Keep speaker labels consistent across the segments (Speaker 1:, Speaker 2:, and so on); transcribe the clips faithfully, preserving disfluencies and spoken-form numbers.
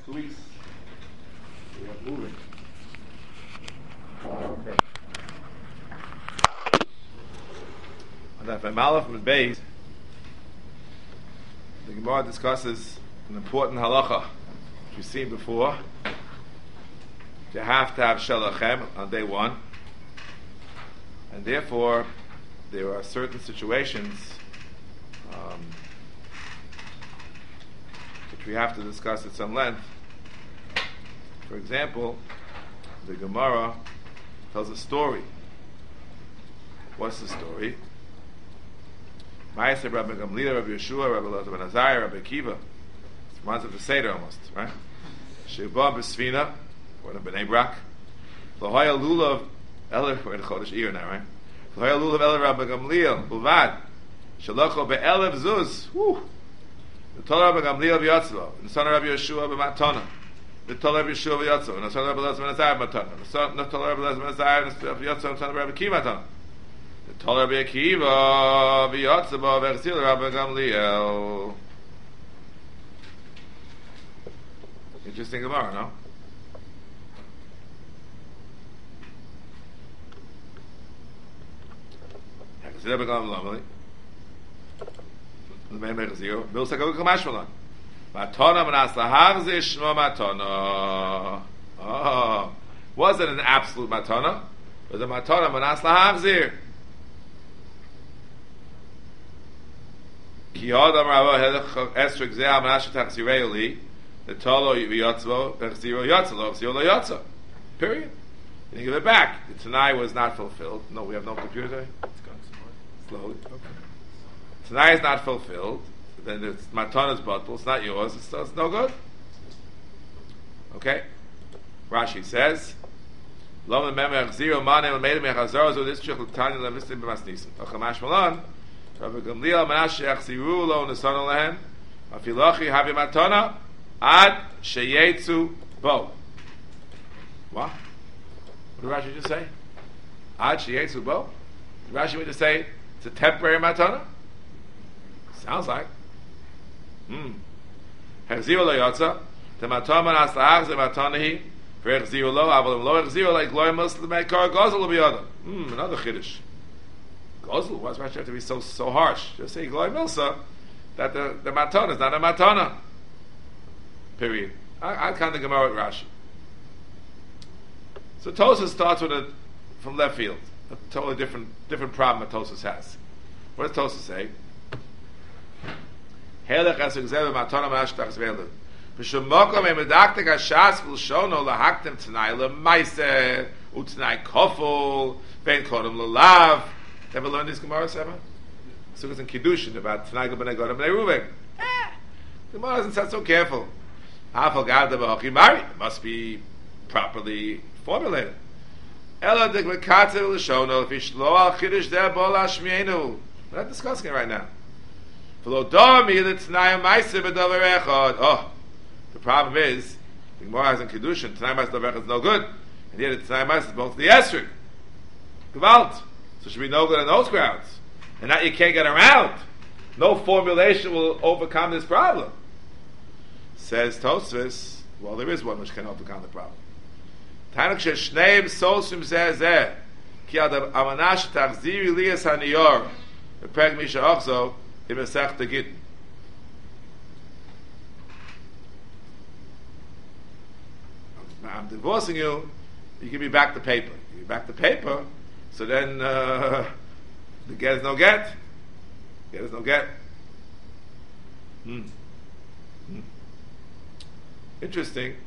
Speaker 1: two weeks. We are moving. Okay. On that Malach with Beis, the Gemara discusses an important halacha which we've seen before. You have to have shelachem on day one, and therefore there are certain situations um, which we have to discuss at some length. For example, the Gemara tells a story. What's the story? Ma'aser Rabbi Gamliel, Rabbi Yeshua, Rabbi Elazar ben Azariah, Rabbi Akiva. It reminds of the Seder almost, right? Sheba b'Sfina, born in Bnei Brak. L'hoya lulav Eller, we're in Chodesh Iyar now, right? L'hoya lulav Eller Rabbi Gamliel, Bulvad. Shalocho be'elev zuz. Woo! The Torah Rabbi Gamliel v'Yatzlo. The son of Rabbi Yeshua b'Matona. The Torah Rabbi Yeshua v'Yatzlo. The son of Rabbi Elazar ben Azariah b'Matona. The Torah Rabbi Elazar ben Azariah v'Yatzlo. The son of Rabbi Akiva b'Matona. The Torah Rabbi Akiva v'Yatzlo v'Echzil Rabbi Gamliel. Interesting Gemara, no? Rabbi Gamliel. The main Echzil. Bill Sakavuk Kamashmalan. Matona manas lahachzir shmo matona. Oh, wasn't an absolute matona, but the matona manas lahachzir. Ki adam rava hedach esrik zeh amanash tachzirei li. The tolo v'yotzvo v'chziro yotzlo v'chziro lo yotzo. Period. You give it back. The Tanai was not fulfilled. No, we have no computer today. It's going slowly. Okay. Tanai is not fulfilled. Then it's Matona's bottle. It's not yours. It's, it's no good. Okay. Rashi says, "Lo memem zero manem made me chazar zo this chuk tanya levistim b'masnisim." Achamash malan, Rabbi Gamliel manash yachziru lo nesanu lehem. Afilachi havi matona ad sheyetzu bo. What? What did Rashi just say? Ad sheyetzu bo. Did Rashi mean to say it's a temporary matona? Sounds like. Hmm. Hechziru lo yotza. The matona manas lahach ze matonahi. For hechziru lo, aval lo hechziru like glory muslim mekar gozel lo biyada. Hmm. Another chiddush. Gozel. Why does Rashi have to be so so harsh? Just say glory milsa that the the matona is not a matona. Period. I I kind of Gemara with Rashi. So Tosas starts with it from left field. A totally different different problem that Tosas has. What does Tosas say? Helech as exev matona mashtach zvelu. B'shemokom em medaktek hashas v'lshono lahaktem t'nai lemaise u't'nai kofel ben kodem lelav. Ever learned this Gemara, Seba? Sukkot and Kiddushin about t'nai b'nei Godem b'nei Ruven. Eh, the Gemara doesn't sound so careful. Hafal gada b'hochi mari. It must be properly formulated. Ela dik lekatze v'lshono if yishlo al chiddush der bo lashmienu. We're not discussing it right now. Oh, the problem is the Gemara has in Kiddushin T'nai Ma'aseh Davar Echad is no good, and yet the T'nai Ma'aseh is both the Esrik Gewalt, so it should be no good on those grounds, and that you can't get around. No formulation will overcome this problem. Says Tosfos, well, there is one which can overcome the problem. Tanuk sheshneim solsim zeh zeh ki ad amanash tachziri liyas haniyor b'perek misha ochzo in Masech Gittin. I'm divorcing you. You give me back the paper. You give me back the paper. So then uh, the get is no get. Get is no get. Hmm. Hmm. Interesting.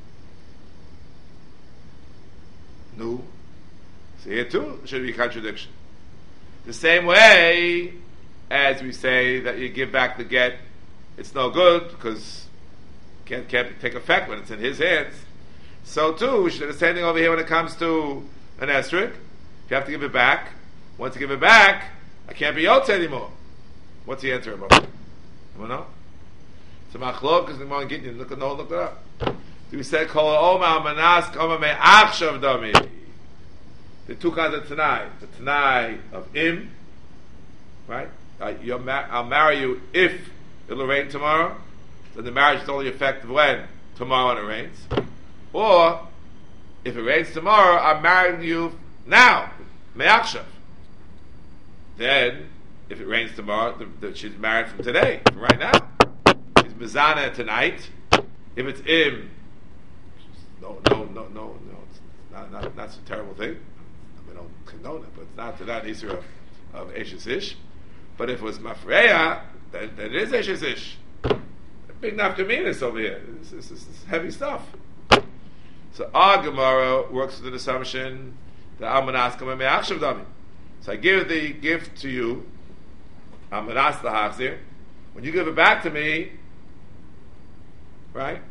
Speaker 1: No. So here too should be a contradiction. The same way as we say that you give back the get, it's no good because it can't, can't take effect when it's in his hands. So too, we should do the same thing over here when it comes to an esrog. If you have to give it back, once you give it back, I can't be yotze anymore. What's the answer about it? You know? So machlok is the more Gittin. Look at no, look it up. Do we say kol oma manas koma me achshav dami? The two kinds of tanai. The tanai of im, right? Uh, ma- I'll marry you if it'll rain tomorrow. Then the marriage is only effective when tomorrow when it rains. Or, if it rains tomorrow, I'm marrying you now, me'achshav. Then, if it rains tomorrow, the, the, she's married from today, from right now. She's mezana tonight. If it's im, no, no, no, no, no, it's not, not, not a terrible thing. We don't condone it, but it's not to that issue of, of Eshes Ish. But if it was Mafreya, then, then it is Eshes Ish. Big nafkaminas over here. This, this, this is heavy stuff. So our Gemara works with an assumption that Amanas Kama Me'achshav Dami. So I give the gift to you, Amanas Lahachzir. When you give it back to me, right?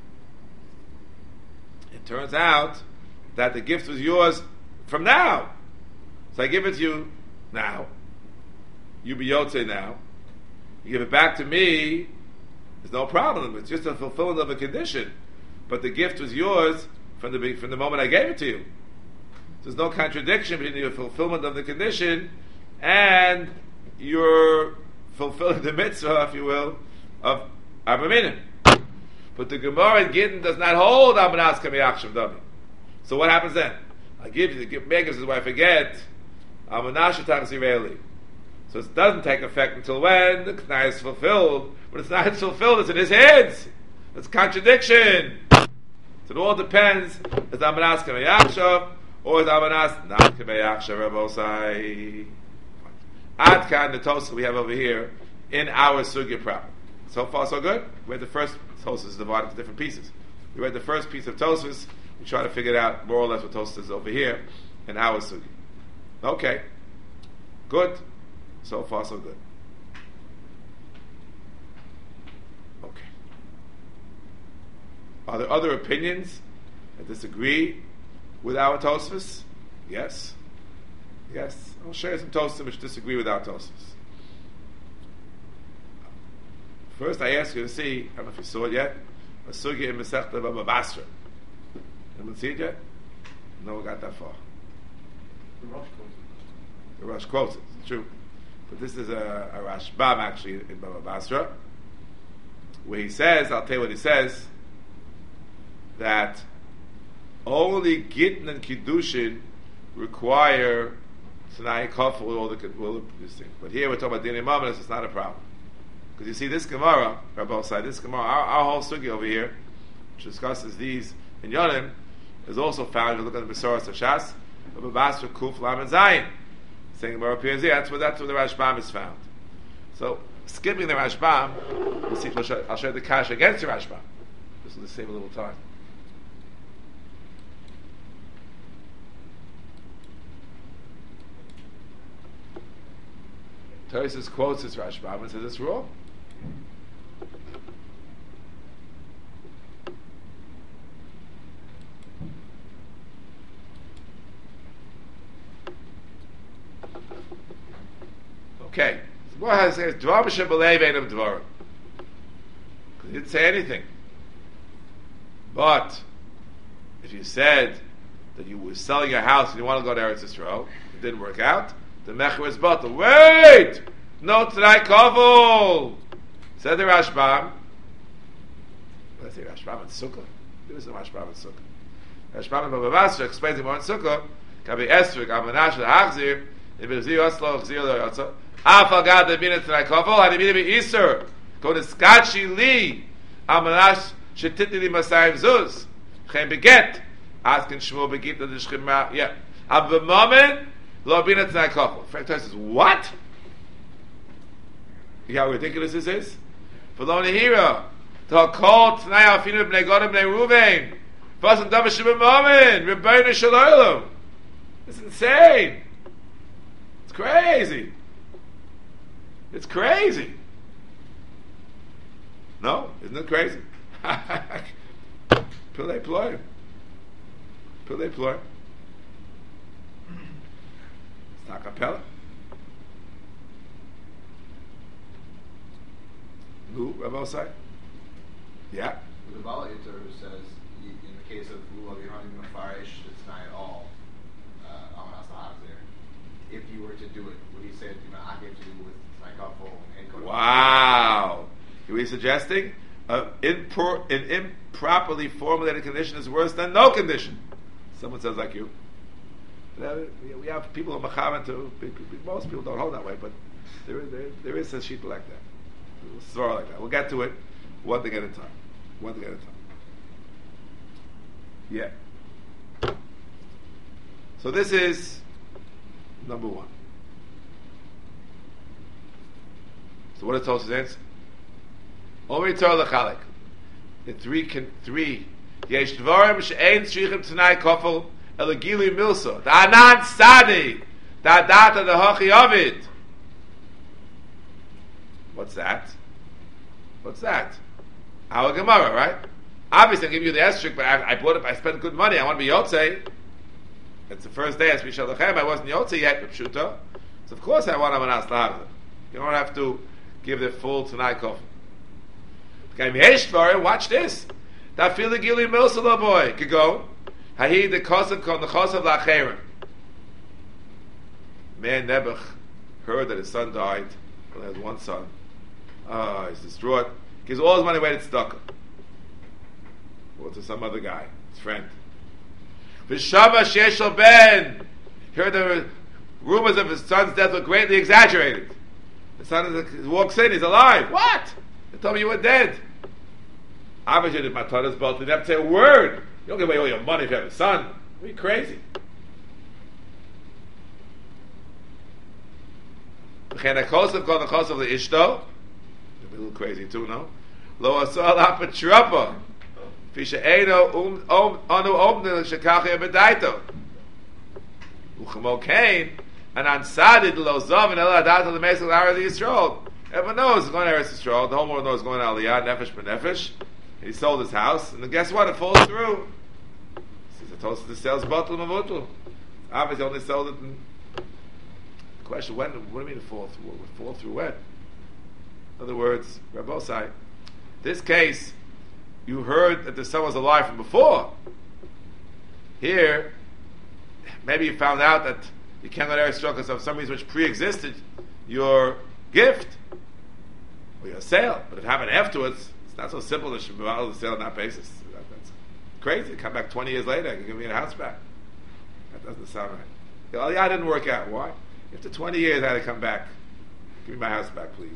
Speaker 1: It turns out that the gift was yours from now. So I give it to you now. You be Yotze now. You give it back to me, there's no problem. It's just a fulfillment of a condition. But the gift was yours from the from the moment I gave it to you. There's no contradiction between your fulfillment of the condition and your fulfilling the mitzvah, if you will, of Arba Minim. But the Gemara in Gittin does not hold Amanas Kamiyachshav Dami. So what happens then? I give you the gift makers is why I forget Amanas Shetach Zireli. So it doesn't take effect until when the K'nai is fulfilled. When it's not fulfilled, it's in his hands. It's contradiction. So it all depends. Is Amanas Kamiyachshav or is Amanas not Kamiyachshav Rabosai? Adkan, the Tosafos we have over here in our Sugya proper. So far, so good. We had the first Tosafos is divided into different pieces. We read the first piece of Tosafos. We try to figure it out more or less what Tosafos is over here in our Sugya. Okay. Good. So far, so good. Okay. Are there other opinions that disagree with our Tosafos? Yes. Yes. I'll share some Tosafos which disagree with our Tosafos. First, I ask you to see, I don't know if you saw it yet, a Sugya in Masechta Baba Basra. Anyone see it yet? No, we got that far.
Speaker 2: The Rosh quotes it.
Speaker 1: The Rosh quotes it, it's true. But this is a, a Rashbam actually in Baba Basra, where he says, I'll tell you what he says, that only Gittin and Kiddushin require Tanai Kafel with all the all this thing. But here we're talking about Dinei Mamonos, it's not a problem. Because you see this Gemara, Rabbi side, this Gemara, our, our whole Sugi over here, which discusses these in Yonim, is also found, if you look at the Besoros Hashas, Baba Basra Kuf Lam and Zayin. Saying Gemara appears here, that's where, that's where the Rashbam is found. So, skipping the Rashbam, we'll see, we'll show, I'll show you the Kash against the Rashbam. This will save a little time. Tosis quotes this Rashbam and says it's wrong. Okay. So what has says Dvar b'shem b'leiv einam dvarim. Because he didn't say anything. But if you said that you were selling your house and you want to go to Eretz Yisrael, it didn't work out, the mecher is bottle. Wait! No t'nai kavul! Said the Rashbam. Let's say Rashbam and Sukkah. There is no Rashbam and Sukkah. Rashbam and Baba Basra explains the more in Sukkah. Kabi Esrik, Amanash, Hachzir, Ibn Zir Yoslo, Zir Lo Yotzo. Afal Gad the minute t'nai kavul, had a minute be Easter. Go to Skachi Li, Amanash, Shetitni Li Masayim Zuz. Chem beget. Asking Shmuel begit the Shchimra. Yeah. Ab the moment, Lo bina t'nai kavul. Frank says, what? You know how ridiculous this is? For lo nehira, to call t'nai afinu b'nei Godim b'nei Ruvain, v'asam davar shibim momen, Rebbeinu Shalom. It's insane. It's crazy. It's crazy. No? Isn't it crazy? Pilei ploy. Pilei ploy. It's not kapella. Who, Rabbi Osai? Yeah.
Speaker 2: The Bala Yitzhar says, in the case of Lulav Yehonim Mefarish, it's not at all Amanas Lahazir. If you were to do it, would he say, do not have to do with Snaikafel and Kodam?
Speaker 1: Wow. Are we suggesting uh, impor- an improperly formulated condition is worse than no condition. Someone says like you. We have people who are machavan to. Most people don't hold that way, but there is there, there is a sheet like that, a story like that. We'll get to it one thing at a time. One thing at a time. Yeah. So this is number one. So what does Tosfos answer? Only Torah lechalik. The three can three. Yesh dvarim she'ein tzrichim t'nai kofel elagili milsa. The anan sadi. The adata the hachi ovid. What's that? What's that? Our Gemara, right? Obviously, I'm giving you the estrich, but I, I bought it. I spent good money. I want to be yotzei. It's the first day as Mishal Lechem. I wasn't yotzei yet, but pshuta. So of course I want amanas lahagler. You don't have to give the full tonight kofel. Watch this. That feel the gili milsala boy could go. Hahi the kosav kon the kosav lacherim. Man Nebuch heard that his son died. Only has one son. Ah, oh, he's distraught. Gives all his money away to tzedakah. Or to some other guy, his friend. V'shama sheshel ben. Heard the rumors of his son's death were greatly exaggerated. The son walks in, he's alive. What? They told me you were dead. Obviously, did my Torah's belt. They never say a word. You don't give away all your money if you have a son. Are you crazy? A little crazy too, no? Lo asal apatrapa. Fisha eino um um anu omnil shekachia bedaito. Uchamo kain and ansadid lo zav and eladat the mesel Eretz Yisrael. Everyone knows he's going to Eretz Yisrael. The whole world knows he's going to Aliyah, nefesh b'nefesh. He sold his house, and then guess what? It falls through. He says, "I told you the sales bottle mavutul." Obviously, only sold it. In the question: When? What do you mean it fall through? It would fall through when? In other words, Rabbosai, this case, you heard that the son was alive from before. Here, maybe you found out that you can't let Eretz Yisrael because of some reason which pre-existed your gift or your sale, but if it happened afterwards, it's not so simple to should be able to sell on that basis. That, that's crazy. Come back twenty years later, you give me a house back. That doesn't sound right. Well, yeah, it didn't work out. Why? After twenty years, I had to come back. Give me my house back, please.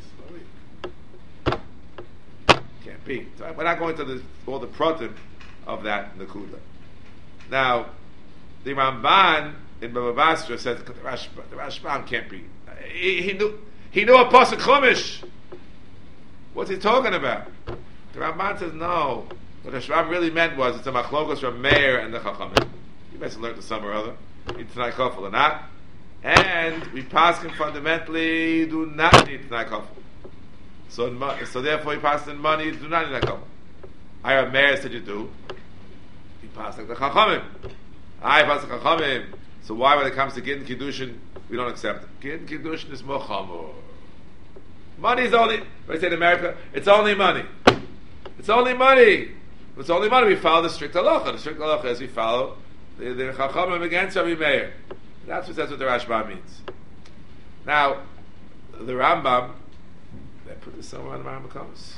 Speaker 1: Can't be. So we're not going to the, all the protim of that Nakuda. Now, the Ramban in Baba Basra says the Rashbam, the Rashbam can't be. He, he knew he knew a pasuk chumash. What's he talking about? The Ramban says no. What the Rashbam really meant was it's a machlokos from Meir and the Chachamim. You must have learned this somewhere or other. Need Tanai Kofel or not. And we paskin fundamentally do not need Tanai Kofel. So, so therefore, he passed in money. Do not need that couple. I have Meir said you do. He passed like the Chachamim. I pass the Chachamim. So why, when it comes to Gittin Kiddushin, we don't accept it? Gittin Kiddushin is more chamor. Money is only. When I say in America, it's only money. It's only money. It's only money. We follow the strict halacha. The strict halacha is we follow the, the Chachamim against Rabbi Meir. That's what that's what the Rashbam means. Now, the Rambam. They put this somewhere on the Rambam comes.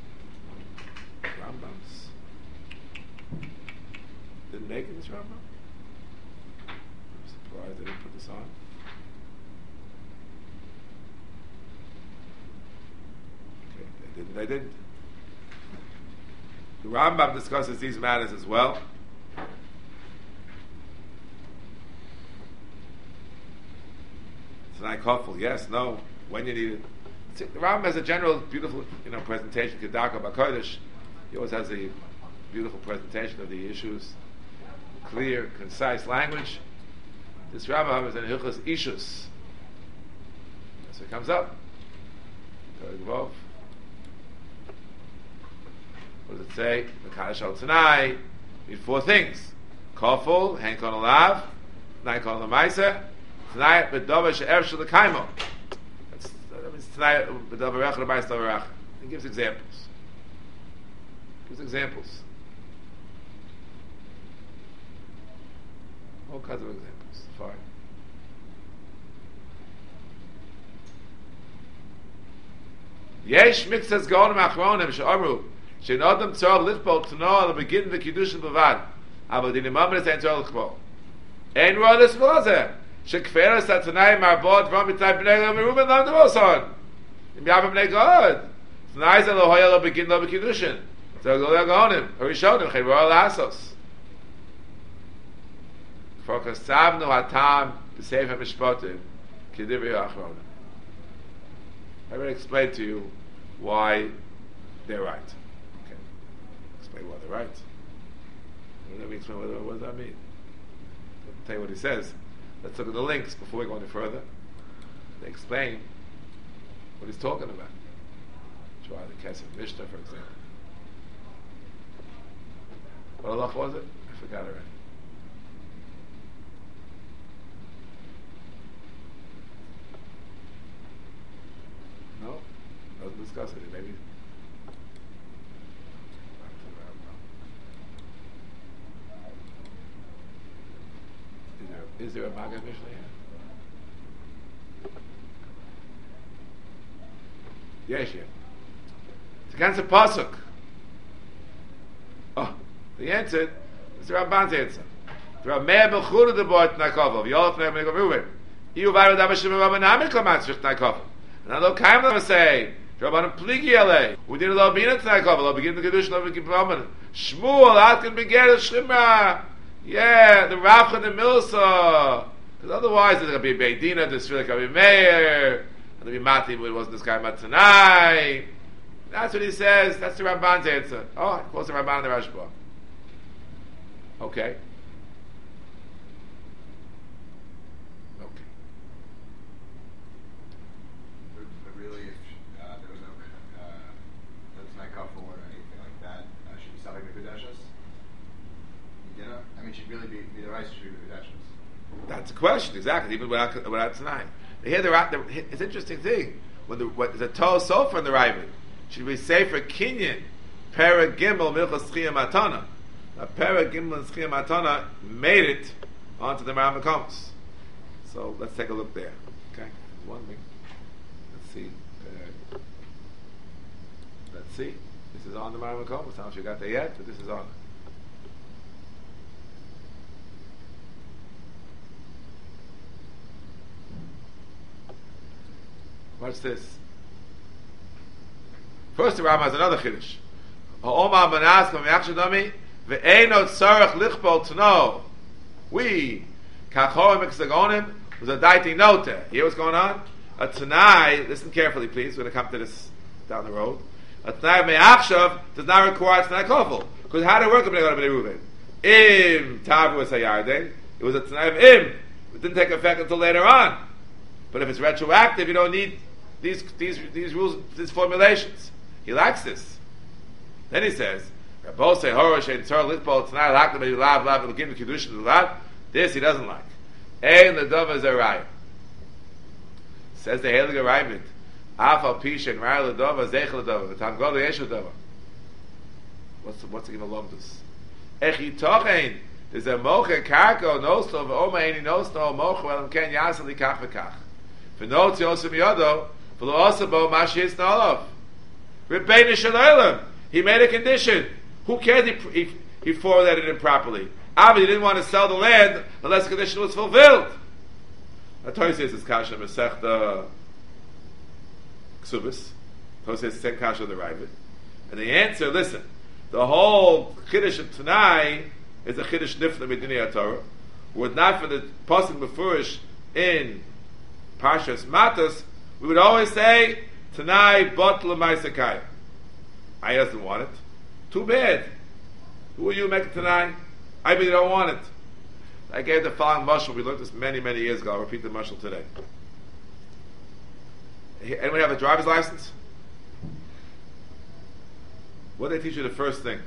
Speaker 1: Rambams. Didn't make it this Rambam? I'm surprised they didn't put this on. Okay, they didn't. They didn't. The Rambam discusses these matters as well. It's an ikofel, yes, no, when you need it. The Rambam has a general, beautiful, you know, presentation. Kedaka B'Kodesh, he always has a beautiful presentation of the issues, clear, concise language. This Rambam is in Hilchos Ishus. So it comes up. What does it say? Mekadosh al Tanai. Need four things: Kofel, Hankon Alav, Naikon Lamaisa, Tanai B'Dover She'er Shel Kaimo. He gives examples. Gives examples. All kinds of examples. Fine. Yesh mitzvahs gaonim achronim she'amru Shein Adam tzarach lichbol to know al begin the kiddushin bavad. Aber die Nimamres ein tzarach lichbol. Ein rodes v'lazeh. Shekferas atanai marbot v'am mitzay b'nei lo meruben lam devoson. Im yavim b'nei God. Tonight lo hoya lo begin lo bekiddushin. So go there gonim. Harishonim chayvor lasos. For kasavnu hatam b'sefer mishpatim k'divri ha'achronim. I already explained to you why they're right. Okay. Explain why they're right. Let me explain what, what does that mean. I'll tell you what he says. Let's look at the links before we go any further. They explain what he's talking about. Try the Kesef Mishnah, for example. What halach was it? I forgot already. No? Doesn't discuss it. Maybe. Is there, is there a Maggid Mishnah here? Yes, yeah. It's against a pasuk. Oh, the answer is the Ramban's answer. The Rameh Bechura de Boit Nakov. Yolf Neh Menegov Ruben. You vayro davashim Rabbanami Kamatz Shich Nakov. And I don't come to say. Rabbanim Pligi Alei. We did a lot of Bina Nakov. Lo begin the Kedushin of the Kippur. Shmuel Atkin Beger Shema. Yeah, the Rav and the Milsa. Because otherwise there's going to be Beit Dina, there's really going to be Meir, and there'll be Mati, but it wasn't this guy Matanai. That's what he says. That's the Ramban's answer. Oh, he calls the Ramban and the Rashba. Okay. Okay.
Speaker 2: But, but really, if uh, there was no uh, that's not couple or anything like that, uh, should be something to Kedushes? You know? I mean, should really be, be the rice should be the Kedushes.
Speaker 1: That's a question, exactly. Even without without tonight, here the, the it's an interesting thing when the what the Torah Sofer in the Ravid should we say for Kinyan Para Gimel Milchas Chiyah Matana. Now Para Gimel and Chiyah Matana made it onto the Maram Makomos. So let's take a look there. Okay, one thing. Let's see. Uh, let's see. This is on the Maram Makomos. I don't know if you got there yet, but this is on. What's this? First, the Rambam has another chiddush. Ha'omar manas kam yachshadami ve'enot sarach lichbol tno. We kachorim exagonim was a daiti note. Hear what's going on? A tanai. Listen carefully, please. We're going to come to this down the road. A tanai me'achshav does not require tanai kofel because how did it work? If they Reuven, im tavu was hayarden. It was a tanai of im. It didn't take effect until later on. But if it's retroactive, you don't need these these these rules, these formulations. He likes this. Then he says, "This he doesn't like." Ein ledava zerayim. Says the Heilige Ravid, "Afal pishen raya ledava zech ledava v'tam gol yesh ledava." What's what's he going to love this? Echi tochein. There's a moche karko nosto v'oma eni nosto moche v'elam ken yasel likach v'kach. V'not yosem yodo v'lo osabo mashis na'olav. Rebbeinu Shalom. He made a condition. Who cares if he, he, he formulated it improperly? Obviously, he didn't want to sell the land unless the condition was fulfilled. The Torah says it's kasha mesechta ksubis. The Torah says it's ten kasha the Ravid. And the answer, listen, the whole chiddush of Tanai is a chiddush nifla medinei Torah. Were it not for the pasuk mefurish in Parshas Matos, we would always say Tanai bot l'maisakai. I doesn't want it. Too bad. Who are you making Tanai? I really don't want it. I gave the following mashal. We learned this many, many years ago. I'll repeat the mashal today. Anyone have a driver's license? What do they teach you the first thing?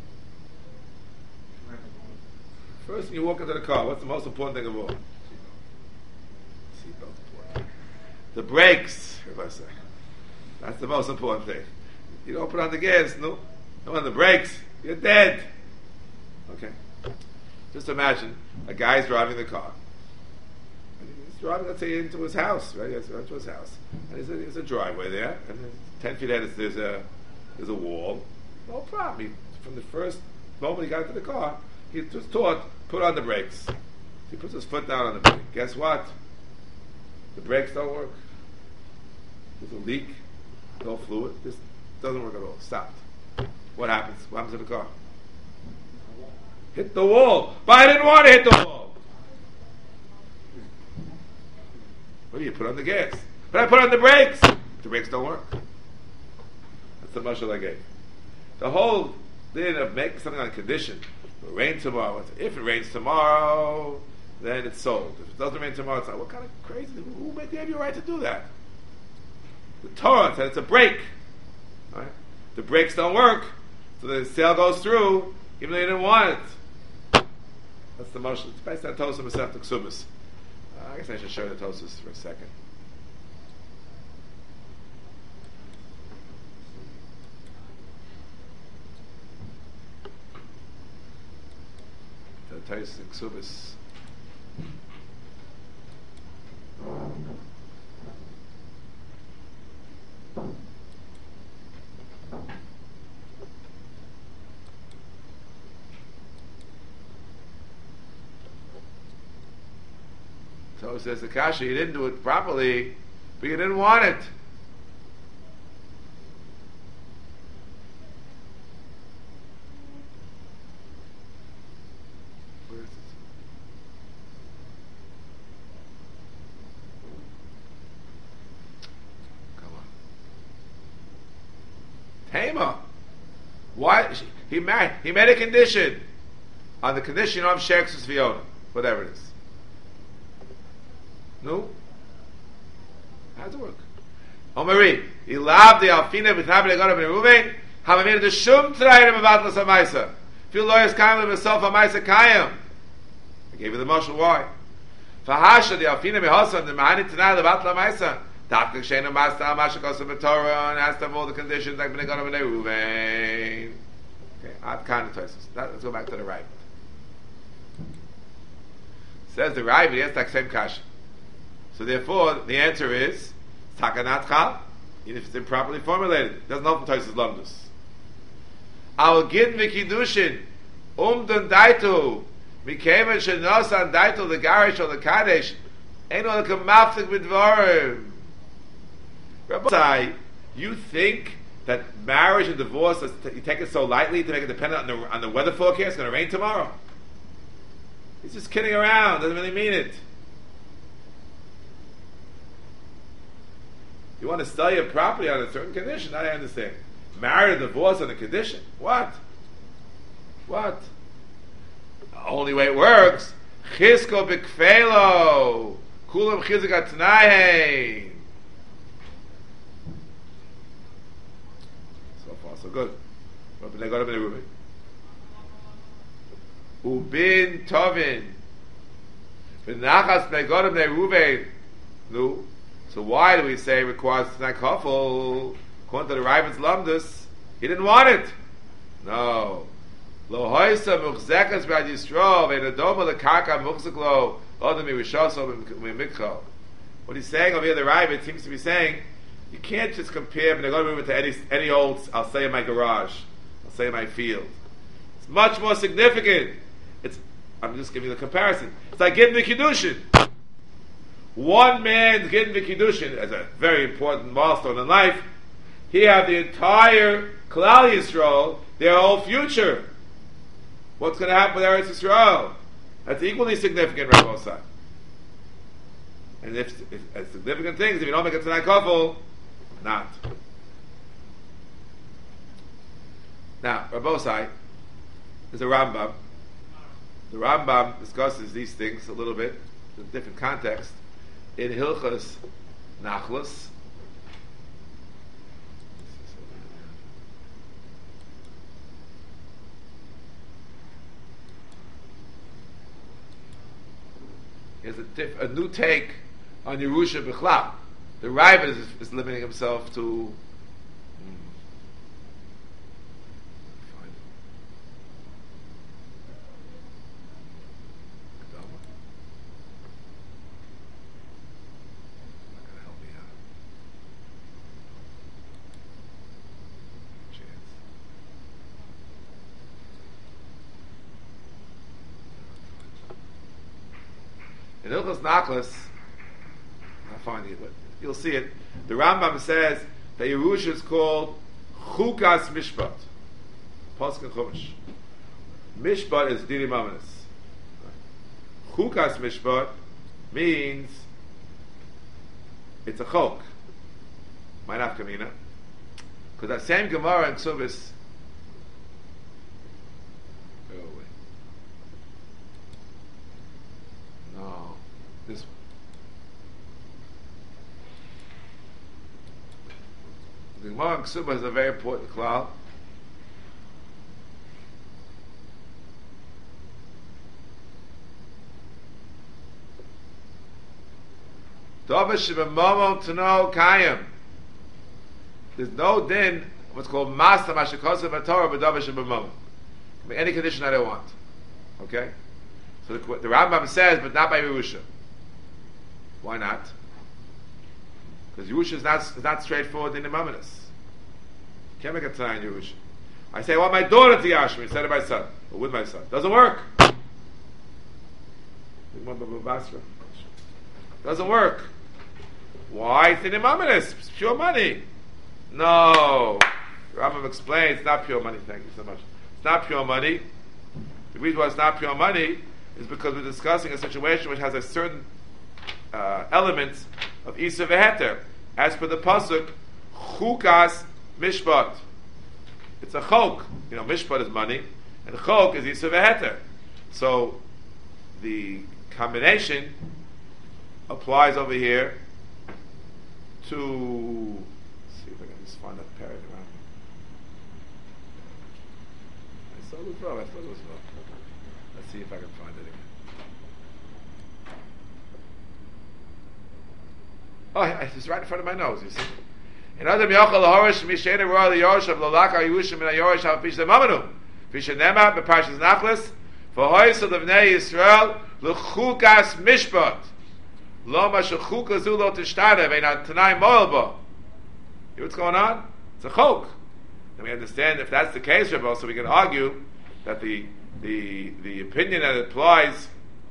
Speaker 1: First thing you walk into the car, what's the most important thing of all? Seatbelt important. The brakes, if I say. That's the most important thing. You don't put on the gas, no? No on the brakes, you're dead. Okay? Just imagine a guy's driving the car. And he's driving, let's say, into his house, right? He's into his house. And there's a, there's a driveway there, and ten feet ahead there's a, there's a wall. No problem. He, from the first moment he got into the car, he was taught, put on the brakes. He puts his foot down on the brake. Guess what? The brakes don't work. There's a leak, no fluid. This doesn't work at all. Stopped. What happens? What happens to the car? Hit the wall. But I didn't want to hit the wall. What do you put on the gas? But I put on the brakes. The brakes don't work. That's the mashal I gave. The whole thing of making something on condition. It will rain tomorrow. If it rains tomorrow, then it's sold. If it doesn't rain tomorrow, it's like, what kind of crazy? Who gave you a right to do that? The Torah said it's a break. Right? The brakes don't work, so the sale goes through, even though you didn't want it. That's the motion. It's based on Tosa Masechta Ksubas. Uh, I guess I should show you the Tosas for a second. The Tosas and Ksubas. So says the Kasha, you didn't do it properly, but you didn't want it. Where is it? Come on. Tama. Why? He made, he made a condition. On the condition of Sheksus Fiona. Whatever it is. No? How does it work? Omari, he loved the Alfina with Habile Gorav and Ruvain, have made the Shum Trayim about the Samaisa. Few lawyers kind of himself a Maisa Kayam. I gave you the marshal why. Fahasha, the Alfina Mehosan, the Mahani Tanai, the Batla Maisa, Dafka Shena Master, Mashakos of Torah, and asked them all the conditions like Bene Gorav and Ruvain. Okay, I've kind of twices. Let's go back to the right. Says the right, but he has that same Kasha. So therefore, the answer is takanat chal, even if it's improperly formulated. It doesn't open Tosas Lamdus. Al gid v'kiddushin umdun daitu mikeven shenosan daitu the garish or the kadesh ain't all the kamaftik b'dvarim. Rabbi, you think that marriage and divorce is t- you take it so lightly to make it dependent on the on the weather forecast? It's going to rain tomorrow. He's just kidding around. Doesn't really mean it. You want to sell your property on a certain condition? I understand. Marry a divorce on a condition? What? What? The only way it works, Chisko b'kfelo, kulam chizik atnayim. So far, so good. Ubin tovin, v'nachas b'nei gorim b'nei Ruvain. No. So why do we say it requires Tanai Kafel? According to the Raven's Lamdus, he didn't want it. No. Lo hoisa muchzekas b'ad Yisrael ve'nadoma l'karka muchzeklo odem mirishoso mi'mikcho. What he's saying over here, the Raven seems to be saying, you can't just compare Bnei Gorim to any, any old, I'll say in my garage, I'll say in my field. It's much more significant. It's, I'm just giving you the comparison. It's like getting the Kiddushin. One man getting the Kiddushin as a very important milestone in life. He had the entire Klal Yisrael, their whole future. What's going to happen with Eretz Yisrael? That's equally significant, Rabbi Osai. And if, if, if significant things, if you don't make a Tanai Kafel, not. Now, Rabbi Osai is a Rambam. The Rambam discusses these things a little bit in a different context. In Hilchas Nachlas, he has a, diff, a new take on Yerusha B'chlal. The Ravid is, is limiting himself to In Hilchos Nachlas, I'm not finding it, but you'll see it. The Rambam says that Yerusha is called Chukas Mishpat. Pasuk Chumash. Mishpat is Dinim Amanis. Chukas Mishpat means it's a chok. My nafkamina. Because that same Gemara in Ksubis. Go away. No. This one. The Gemara in Ksubis is a very important klal. There's no din, what's called Masta Mashikosa Matorah, but Dovish B'mamon. Any condition that I want. Okay? So the, the Rambam says, but not by Yerusha. Why not? Because Yerusha is not, is not straightforward in the Mamonis. Can't make a Tanai in Yerusha. I say, I want my daughter to Yashmi instead of my son, or with my son. Doesn't work. Doesn't work. Why? It's in the Mamonis. It's pure money. No. The Rambam explains it's not pure money. Thank you so much. It's not pure money. The reason why it's not pure money is because we're discussing a situation which has a certain uh, elements of Isa v'heter. As per the pasuk, Chukas Mishpat. It's a chok. You know, Mishpat is money, and chok is Isa v'heter. So the combination applies over here to, let's see if I can just find that paragraph. I saw it wrong, I thought it was wrong. Let's see if I can find it again. Oh, it's right in front of my nose, you see. In other Yochel Horish Mishena Royal Yorish of Lolaka Yushim and Yorish have Fish the Mamanu. Fish Nema, Bepashas Nachlas, for Hoyes of the Bnei Yisrael, Luchukas Mishpat. Loma shechuka zulo tishtade ve'na tanai moelbo. You know what's going on? It's a chok. And we understand if that's the case, Rebbe, so we can argue that the the the opinion that applies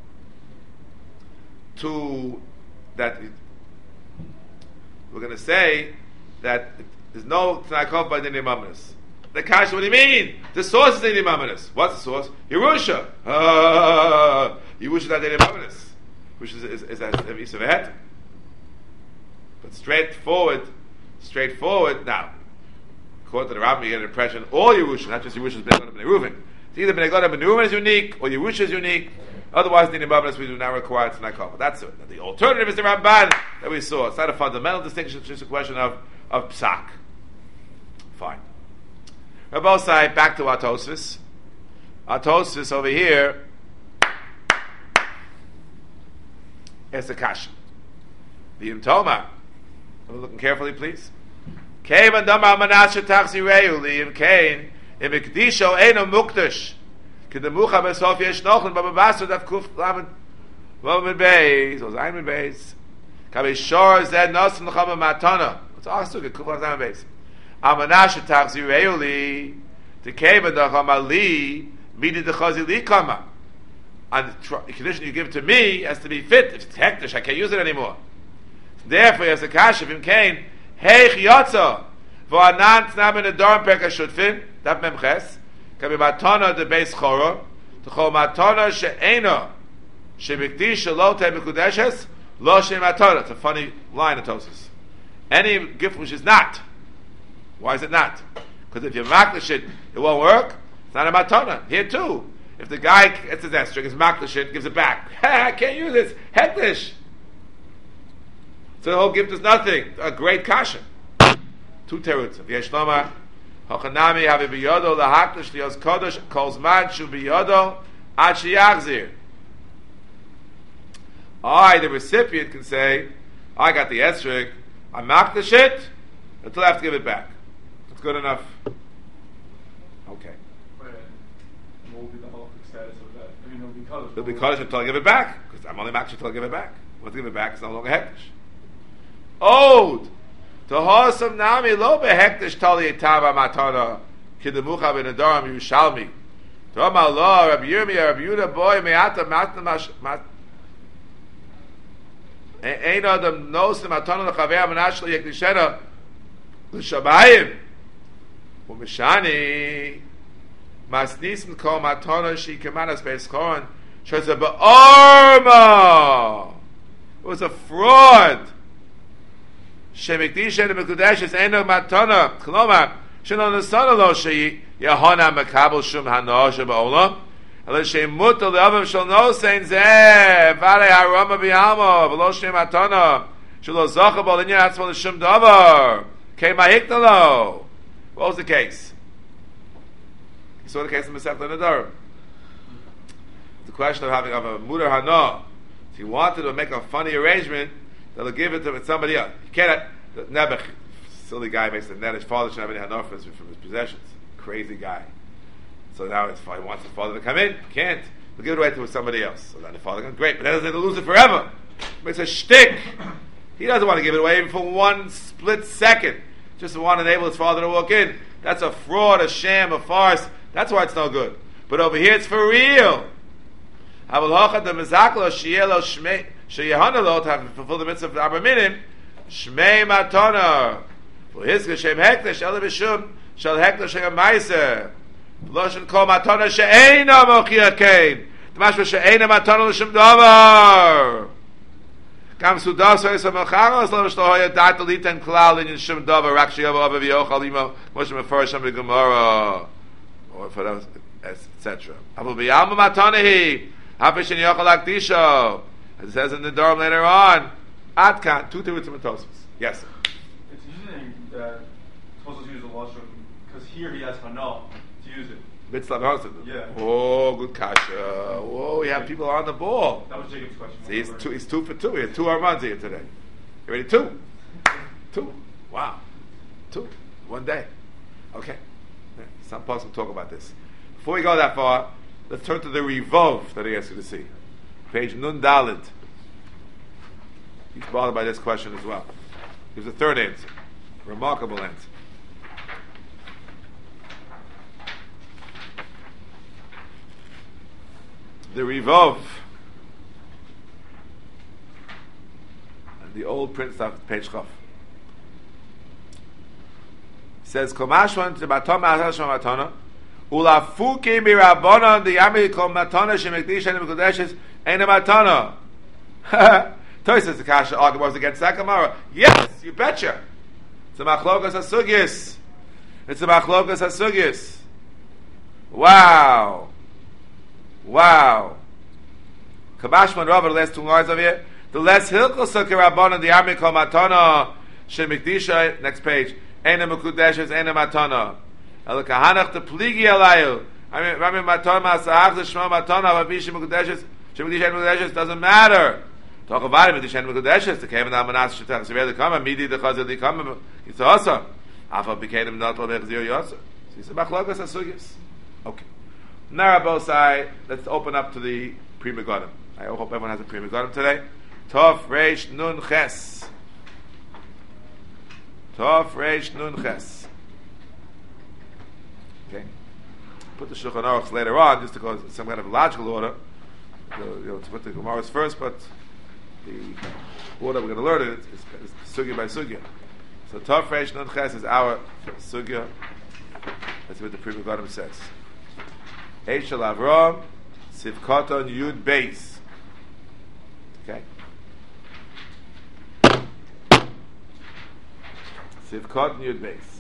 Speaker 1: to that we're going to say that there's no tanai kov by the nimaminus. The kash, what do you mean? The source is the nimaminus. What's the source? Yerusha. Uh, Yerusha not the nimaminus. Which is is, is as a Isa v'heter. But straightforward, straightforward. Now, according to the Rambam, you get an impression all Yerusha, not just Yerusha's Bnei Gad and Bnei Reuven. It's either Bnei Gad and Bnei Reuven is unique, or Yerusha is unique. Otherwise, the Nimabanas we do not require to not cover. That's it. The alternative is the Ramban that we saw. It's not a fundamental distinction; it's just a question of of psak. Fine. Rabbi Sai, back to Atosvis. Atosvis over here. It's a kasha. The Yimtoma. I'm looking carefully, please. Kain and Dama Manashe Taxi Reuli in Kain in Mikdisho Eno Mukdash. Kedemucha Besof Yesh Nochen Bababasu Daf Kuf Lamed Lamed Beis or Zayin Beis. Kabe Shor Zed Nosen Chama Matana. It's also good. Kuf Lamed Beis. Amanashe Taxi Reuli the Kain and Dama Li Midi the Chazi Li Kama. And the condition you give to me has to be fit. If it's hektish, I can't use it anymore. Therefore, as a kasha v'im kain, heich yotza v'anan tnam in a dorm peka shutfin that memches kabi matana de beis choro t'chol matana she'ena she'mikdish shelo te mekudeshes lo she matana. It's a funny line of Tosas. Any gift which is not. Why is it not? Because if you maklish it, it won't work. It's not a matana. Here too. If the guy gets his estrig, his maklish it, gives it back. I can't use this. Hektish. So the whole gift is nothing. A great kasha. Two teruts. If Yeshloma, Hachanami have biyodo lahaklish lios kodesh calls man shu biyodo ad sheyachzir. I, the recipient, can say, I got the estrig, I maklish it until I have to give it back. That's good enough. Okay.
Speaker 3: What will be the halachic status of that? I mean, it'll be kaddish.
Speaker 1: It'll be kaddish until I give it back, because I'm only maklish until I give it back. Once I give it back, it's no longer hektish. Ode to Hosam Nami lo behektish tali etava matana kidemucha ben adoram Yerushalmi. To Amar lo Rabbi Yirmiyah Rabbi Yehuda boy me'ata matna mash mat Ein Adam knows the matana lechaver menashlo yekdishena l'shabayim u'mishani masnisen kol matana she kemanas beiskoron shows a be'arma. It was a fraud. Shemikdishen mekudesh ein matana klomar shenon l'sana lo she yahana mekabel shum hana shebaolam. Unless she mutter the others shall know saying zeh vale harama biyama v'lo shem atana shelo zachabol in yatzmal l'shum davar came mahiknalo. What was the case? You saw the case in Masechet Nedarim. The question of having of a mutter hana. If he wanted to make a funny arrangement, they'll give it to somebody else. You can't. Nebuch, silly guy, makes the net. His father should have any hana from his possessions. Crazy guy. So now his father wants his father to come in. Can't. We'll give it away to somebody else. So then the father goes, great, but that doesn't lose it forever. It's a shtick. He doesn't want to give it away even for one split second. Just to want to enable his father to walk in. That's a fraud, a sham, a farce. That's why it's no good. But over here it's for real. To fulfill the mitzvah of Abba Minim, Shmei Matana. For his Geshem Hekdesh, Ela B'Shum, Shal Hekdesh Hega Meiser. Loshen kol matana she'eina mochia kain. T'mashma she'eina matana l'shum davar. Gam sudas ha'is ha'mecharos lo v'shlo ha'ya dat l'iten klal in shum davar rak she'yavo ava v'yochal imo moshe mefarish ha'mi gemara or for those et cetera. Avu b'yalma matana hi hafish in yochal akdisho. As it says in the Durham later on. Atkan two tirutzim and Tosfos. Yes. Sir.
Speaker 3: It's interesting that Tosfos used the lashon because here he has hana. Use it.
Speaker 1: Yeah. Oh, good kasha. Oh, we have people on the ball.
Speaker 3: That was Jacob's question.
Speaker 1: See, he's two, he's two for two. He had two Armands here today. You ready? Two. Two. Wow. Two. One day. Okay. Some person talk about this. Before we go that far, let's turn to the Revov that he asked you to see. Page Nun Daled. He's bothered by this question as well. Here's the third answer. Remarkable answer. The Revov, and the old prince of page Chaf, says Komashwan to Batom Ma'aseh Matana Ulafuki Mirabona the Yami Kom Matana Shemekdish and Mekudeshes Ein Matana. Toys the Kasha argument was against Sakamara. Yes, you betcha. It's a Machlokas Asugis. It's a Machlokas Asugis. Wow. Wow. Kabashman Rav, the last two lines of here. The less Hilchos Rabbanon, the Army called Matana, Shemikdisha, next page. Eina Mekudeshes, Eina Matana. El Kahanach, the Pligi Alayu. I mean, Rami Matana, Masahach, the Shema Matana, Vabishi Mekudeshes, Shemikdisha Mekudeshes, doesn't matter. Talk about it, Mekudesha Mekudeshes, the Kevin Amanas, Shetach, Severi, Kama, Midi, the Chazir, the Kama, it's awesome. Alpha became him not Lobech Zir Yosef. So he said, Machlokas Asugis. Okay. Narabosai, let's open up to the Pri Megadim. I hope everyone has a Pri Megadim today. Tov Reish Nun Ches. Tov Reish Nun Ches. Okay. Put the Shulchan Aruch later on, just to go in some kind of logical order. The, you know, to put the Gemaras first, but the order we're going to learn it is, is, is sugya by sugya. So Tov Reish Nun Ches is our sugya. Let's see what the Pri Megadim says. Eshel Avram, Sivkoton Yud Beis. Okay. Sivkoton Yud Beis.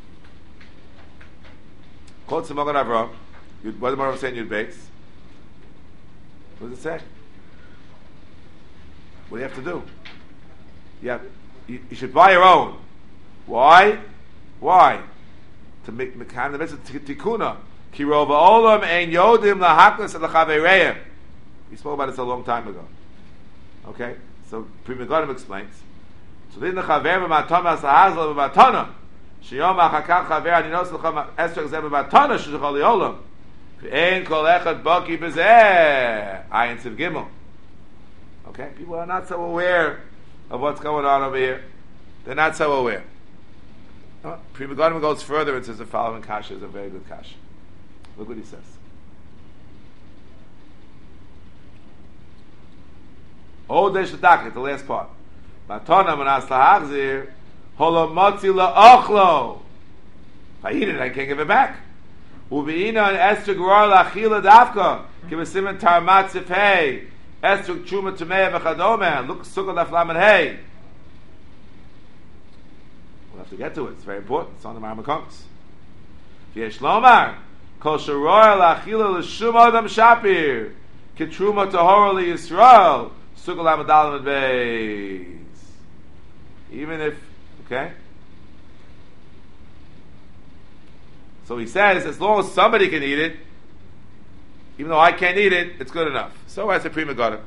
Speaker 1: Kol Tzimogon Avram. Yud, what did Avram say in Yud Beis? What does it say? What do you have to do? You, have, you, you should buy your own. Why? Why? To make the mitzvah tikuna. Kirova olam ein yodim lahaklas lachavereim. We spoke about this a long time ago. Okay, so Pri Megadim explains. So then the chaver b'matana sahazla b'matana sheyom achakach chaver aninos l'cham esrog zeh b'matana shechol yolam ve'ein kol echad baki b'zeh ayin siv gimel. Okay, people are not so aware of what's going on over here. They're not so aware. Uh, Pri Megadim goes further and says the following kasha is a very good kasha. Look what he says. Odesh Ladakik, the last part. Matona Manas Lahachzir, Holomotzi La'ochlo. If I eat it, I can't give it back. Ubeina and Esther Grar Lachila Dafka, give a simon Tarmat Sifhei, Esther Chuma Tumei V'chadome, look Sukkah Laflam and Hey. We'll have to get to it, it's very important, it's on the Marmakonks. V'yesh Lomar, Kol Sharor Lachila L'shum Adam Shapir, Kitruma Tahora L'Yisrael, Sukkah Lamadalam and Beis. Even if, okay? So he says, as long as somebody can eat it, even though I can't eat it, it's good enough. So as a Pri Megadim.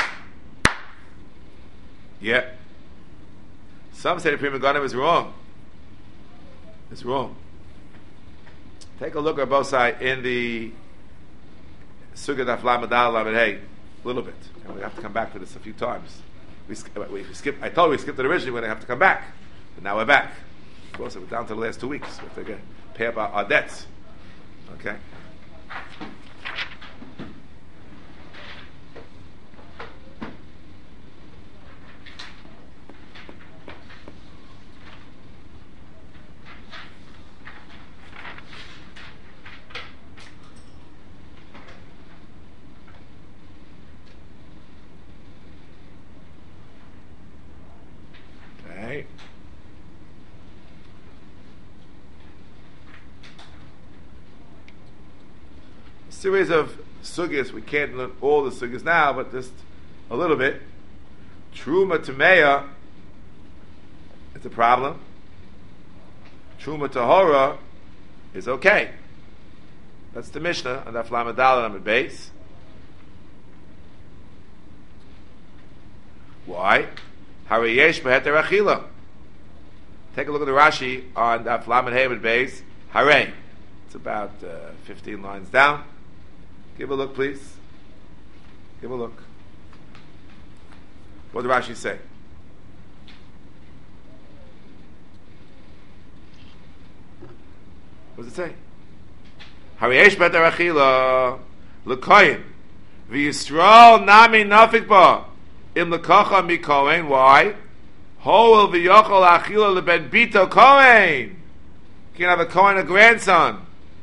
Speaker 1: Yeah. Some say the Pri Megadim is wrong. It's wrong. Take a look at both sides in the Sukkah Daf Lamed Al Lamed Hey, a little bit. And we have to come back to this a few times. We, sk- we skip. I told you we skipped it originally. We're going to have to come back, but now we're back. Of course, we're down to the last two weeks. We have to get, pay up our, our debts. Okay. Series of sugyas. We can't learn all the sugyas now, but just a little bit. Truma Tameya, it's a problem. Truma Tahora is okay. That's the Mishnah on that Flamadal and base. Why? Harayesh Beheter Achila. Take a look at the Rashi on that Flamed Hamed base. Hare. It's about uh, fifteen lines down. Give a look, please. Give a look. What did Rashi say? What does it say? Hariyesh beter achila l'koyin v'yisrael nami nafik ba im l'kacha mi kohen. Why? Hoel v'yochol achila l'ben bito kohen. You can have a kohen, a grandson.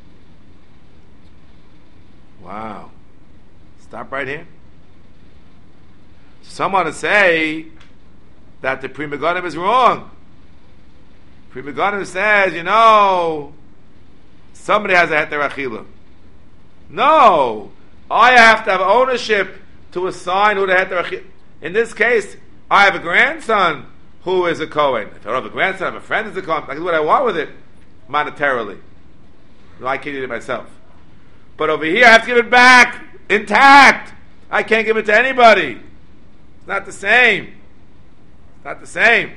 Speaker 1: Wow. Stop right here. Someone to say that the Pri Megadim is wrong. Pri Megadim says, you know, somebody has a heter achila. No. I have to have ownership to assign who the heter achila. In this case, I have a grandson who is a Kohen. If I don't have a grandson, I have a friend who's a Kohen. I can do what I want with it monetarily. No, I can't eat it myself. But over here, I have to give it back intact. I can't give it to anybody. It's not the same. It's not the same.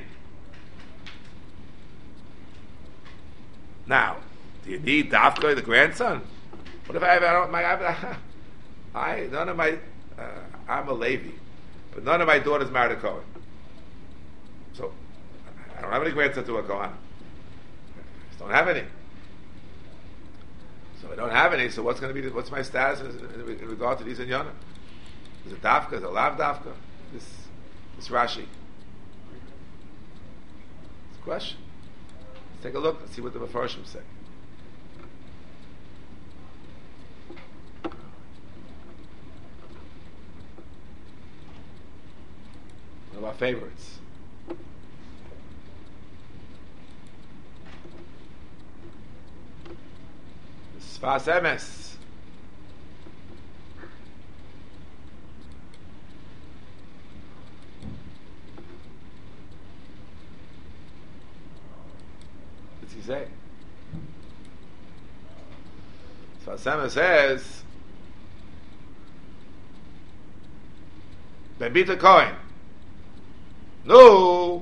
Speaker 1: Now, do you need Dafka, the grandson? What if I have, I don't, my, I, I, none of my, uh, I'm a Levi, but none of my daughters married a Kohen. So, I don't have any grandsons to a Kohen. I just don't have any. So I don't have any, so what's going to be, the, what's my status in, in, in regard to these in Yana? Is it Dafka? Is it Lav Dafka? This, this Rashi. It's a question. Let's take a look and see what the Mefarshim say. One of our favorites. Sfas Emes. What's he say? Sfas Emes says, Bebita Kohen. No.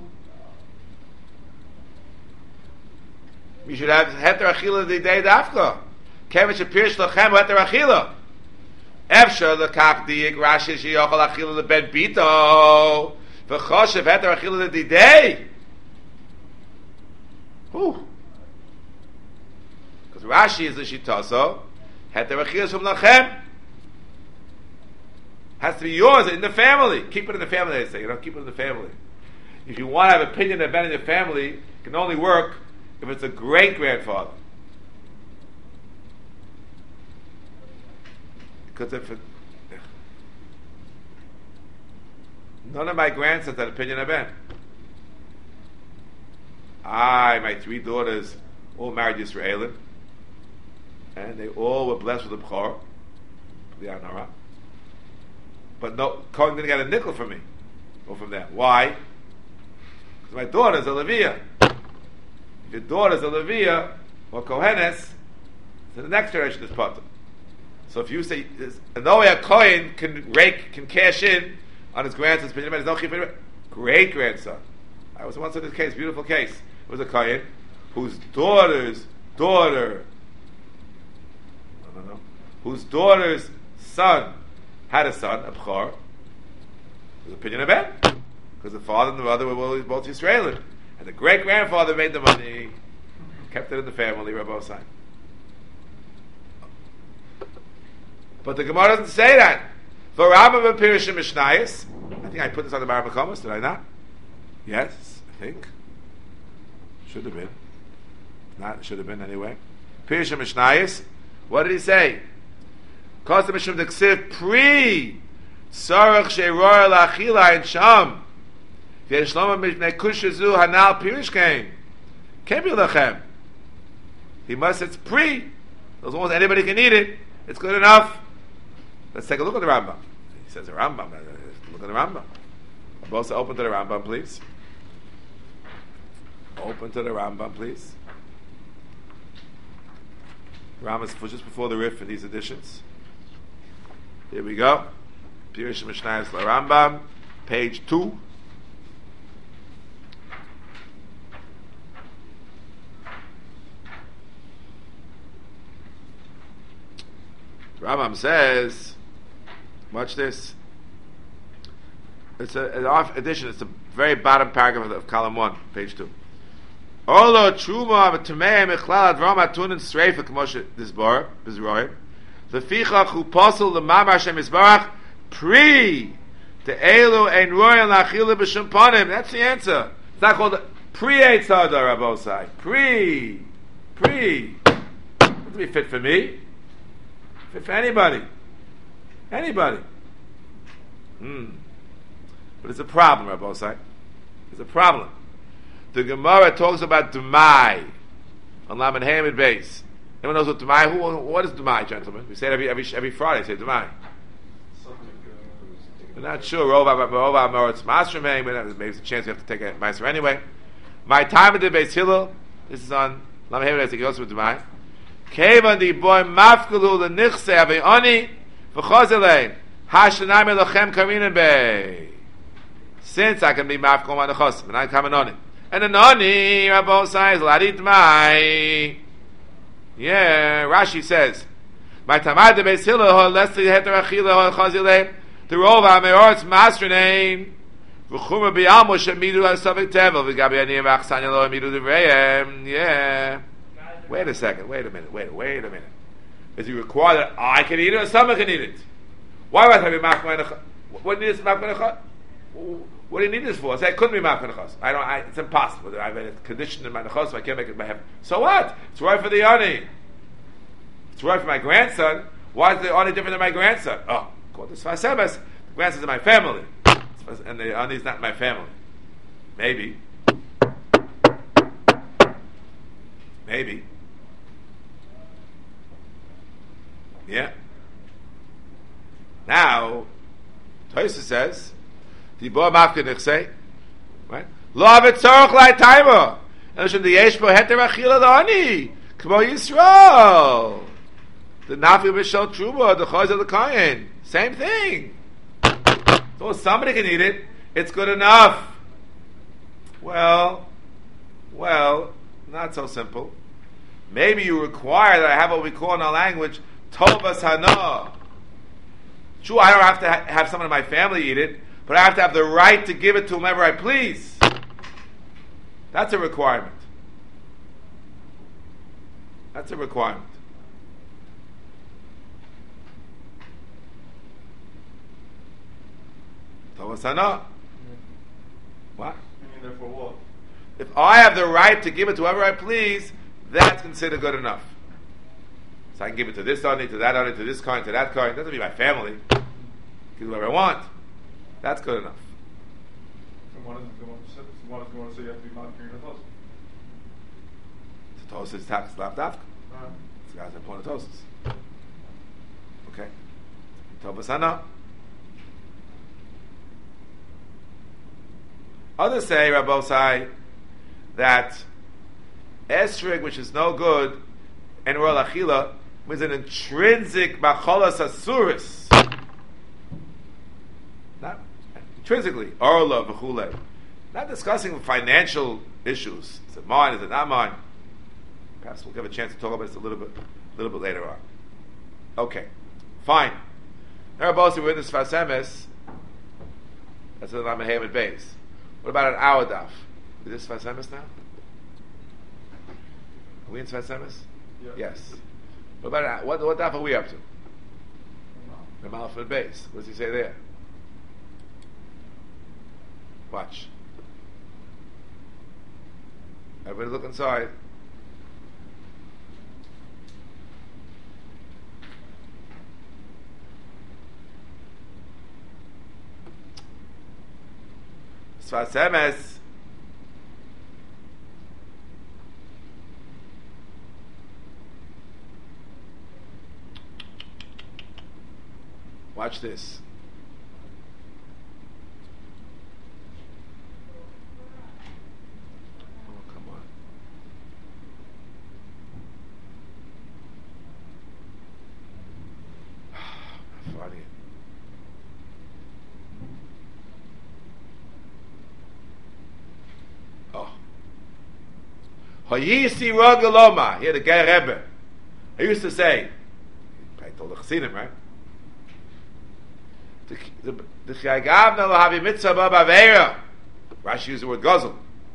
Speaker 1: You should have heter achila the day dafka. Kevish appears lachem heter achila. Efsha lekach diik Rashi sheyochal achila leben bito v'choshev heter achila the day. Who? Because Rashi is the shitaso heter achila from lachem. has to be yours in the family. Keep it in the family, they say. You know, keep it in the family. If you want to have opinion of Ben in your family, it can only work if it's a great grandfather. Because if it, none of my grandsons had opinion of Ben. I, my three daughters, all married Yisraelim, and they all were blessed with a b'chor, but no, Cohen didn't get a nickel from me, or from them. Why? Because my daughter's a Leviah. If your daughter's a Leviah, or Kohenes, so the next generation is Potter. So if you say, no way a Kohen can rake, can cash in on his grandson's opinion, there's no chiyuv. Great grandson. I was once in this case, beautiful case. It was a Kohen whose daughter's daughter, no, no, no, whose daughter's son had a son, a b'chor. His opinion of Ben, because the father and the mother were both Yisraelim, and the great grandfather made the money, kept it in the family, Rabbi Osai. But the Gemara doesn't say that. For Rambam and Pirush and Mishnayos, I think I put this on the Bar Mekomos, did I not? Yes, I think. Should have been. Not, should have been anyway. Pirush and Mishnayos, what did he say? Kosta Mishum Deksiv Pri Sarach She'roya Lachila and Sham V'yesh Shlomo Mishmei Kushazu Hanal Pirush came. Can't be Lachem. He must, it's Pri. As long as anybody can eat it, it's good enough. Let's take a look at the Rambam. He says the Rambam. Look at the Rambam. Both open to the Rambam, please. Open to the Rambam, please. Rambam is just before the riff in these editions. Here we go. Pirush Mishnayos Rambam, page two. Rambam says, watch this. It's a, an off edition. It's the very bottom paragraph of, of column one, page two. Olo truma v'tamei mechlal adram atun and streifa k'moshe disbar bizroim. Lefichach hu posel l'mam Hashem yisbarach pri te'elu ein royal lachila b'shem panim. That's the answer. It's not called pre-eitzada, Rabosai. Pre, pre. Doesn't be fit for me. Fit for anybody. Anybody. Hmm. But it's a problem, Rabosai. It's a problem. The Gemara talks about Dumai on Lamed Hamid base. Anyone knows what Dumai? Who? What is Dumai, gentlemen? We say it every every every Friday. Say Dumai. We're not sure. Rova Rova Moritz Masremei. Maybe there's a chance we have to take a Meiser anyway. My time at the base Hillel. This is on Lamed Hamid. I think also with Dumai. Kevan di boy mafkelu the nichse avioni v'chozelein hashanayim elochem karinen bei. Since I can be mafkel on the chos, and I come on it. And the noni, Rabbi says, Larit Mai. Yeah, Rashi says, My tamad de beis hillel ho lesti heter achila ho chazilei the rova meorts masternain v'chuma b'yalmo shemidu ha-sovik tevel v'gabi aniyim v'achsanya lo emidu d'vreyem. Yeah. Wait a second, wait a minute, wait, wait a minute. Is he required that I can eat it or someone can eat it? Why would I be machman? What do you need this machman? What do you need this for? I say I couldn't be machman. I don't. I, it's impossible. I have a condition in my nechos, so I can't make it by heaven. So what? It's right for the ani. It's right for my grandson. Why is the ani different than my grandson? Oh, called this Sfasebes. The grandson's in my family, and the ani is not in my family. Maybe. Maybe. Yeah. Now, Toysa says, "Tibor mafke nechsei, right? Lo avet tzorach lai taima, and shum the yesh bo heter achila la'ani, k'mo Yisrael, the nafi b'shel truma, the chayz of the kain, same thing. So somebody can eat it, it's good enough. Well, well, not so simple. Maybe you require that I have what we call in our language tovas hana. Sure, I don't have to ha- have someone in my family eat it, but I have to have the right to give it to whomever I please. That's a requirement. That's a requirement. Thomas Hana. What?
Speaker 3: Meaning therefore what?
Speaker 1: If I have the right to give it to whoever I please, that's considered good enough. So I can give it to this Ani, to that Ani, to this kind, to that kind. It doesn't mean my family. Give whoever I want. That's good enough.
Speaker 3: And one is going to say, one is going to say you have to be not carrying a toast.
Speaker 1: So Tosis is tax left after.
Speaker 3: Uh,
Speaker 1: This guy's a point of Tosis. Okay. Thomas Hana. Others say, Rabbosai, that esrog, which is no good, and royal achila, was an intrinsic macholas asuris. Not intrinsically, orla v'chule. Not discussing financial issues. Is it mine? Is it not mine? Perhaps we'll give a chance to talk about this a little bit, a little bit later on. Okay, fine. Now, Rabbosai, we're in this Fasemes. That's the Lamahamed base. What about an hour daf? Is this Fasemes now? Are we in Fasemes?
Speaker 3: yeah.
Speaker 1: Yes. What about what? What daf are we up to? The Malafid base. What does he say there? Watch. Everybody look inside. Sfasemes. Watch this. Oh, come on. Funny. Oh. Hayisi Ragaloma. Here, the Ger Rebbe. I used to say, I told the Chassidim, right? The the Chagavna lahavi mitzvah b'aveira. Rashi used the word guzzle.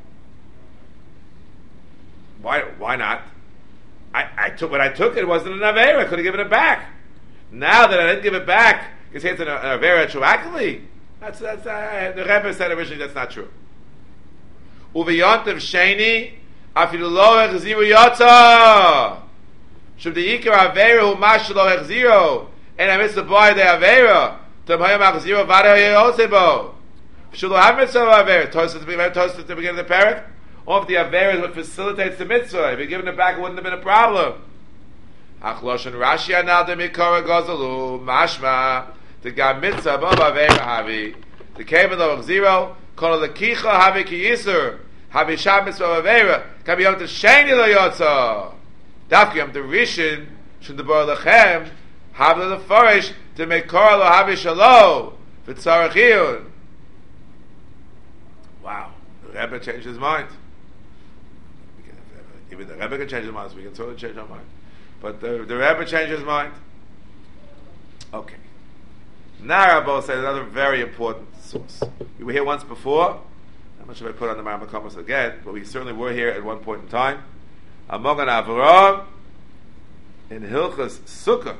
Speaker 1: Why? Why not? I, I took what I took. It wasn't an aveira. I could have given it back. Now that I didn't give it back, you say it's an, an aveira retroactively. That's that's uh, the Rebbe said originally that's not true. Uviyontav sheni afilu lo echziru yotza. Shub the ikar aveira hu mashal lo echziru and I miss the boy the aveira. To Hayam Achziro Vada Yosebo. Shulu have mitzvah Avera. Toast at the beginning of the parak. Or if the Avera is what facilitates the mitzvah. If you're giving it back, it wouldn't have been a problem. Achlosh and Rashi anal de Mikora Gozalu Mashma. The Gam mitzvah Bob Avera Havi. The Kavan of Achziro. Kol the Kicha Havi Ki Yisur. Havi Shab mitzvah Avera. Kabi Yom to Sheni Lo Yotza. Dafki Yom to Rishon. Shun the Bar Lechem. Havla the Farish. To make Korah Havi Shalo for Tzarachiyun. Wow, the Rebbe changed his mind. Even the Rebbe can change his mind, so we can totally change our mind. But the, the Rebbe changed his mind. Okay. Now Rabbi said another very important source. We were here once before. I'm not sure if I put on the Maramakomos again, but we certainly were here at one point in time. Amogan Avraham in Hilchas Sukkah.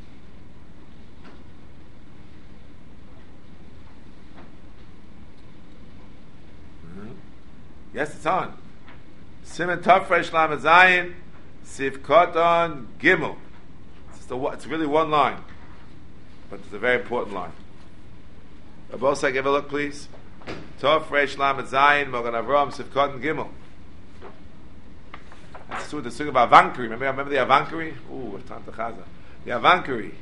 Speaker 1: Yes, it's on. Siman Tafresh Lamed Zayin Sivkoton Gimel. It's, the, it's really one line, but it's a very important line. Abosai, give a look, please. Tafresh Lamed Zayin Mogan Avram Sivkoton Gimel. That's true. The song about Avankari. Remember, remember the Avankari? Ooh, it's time to Chaza. The Avankari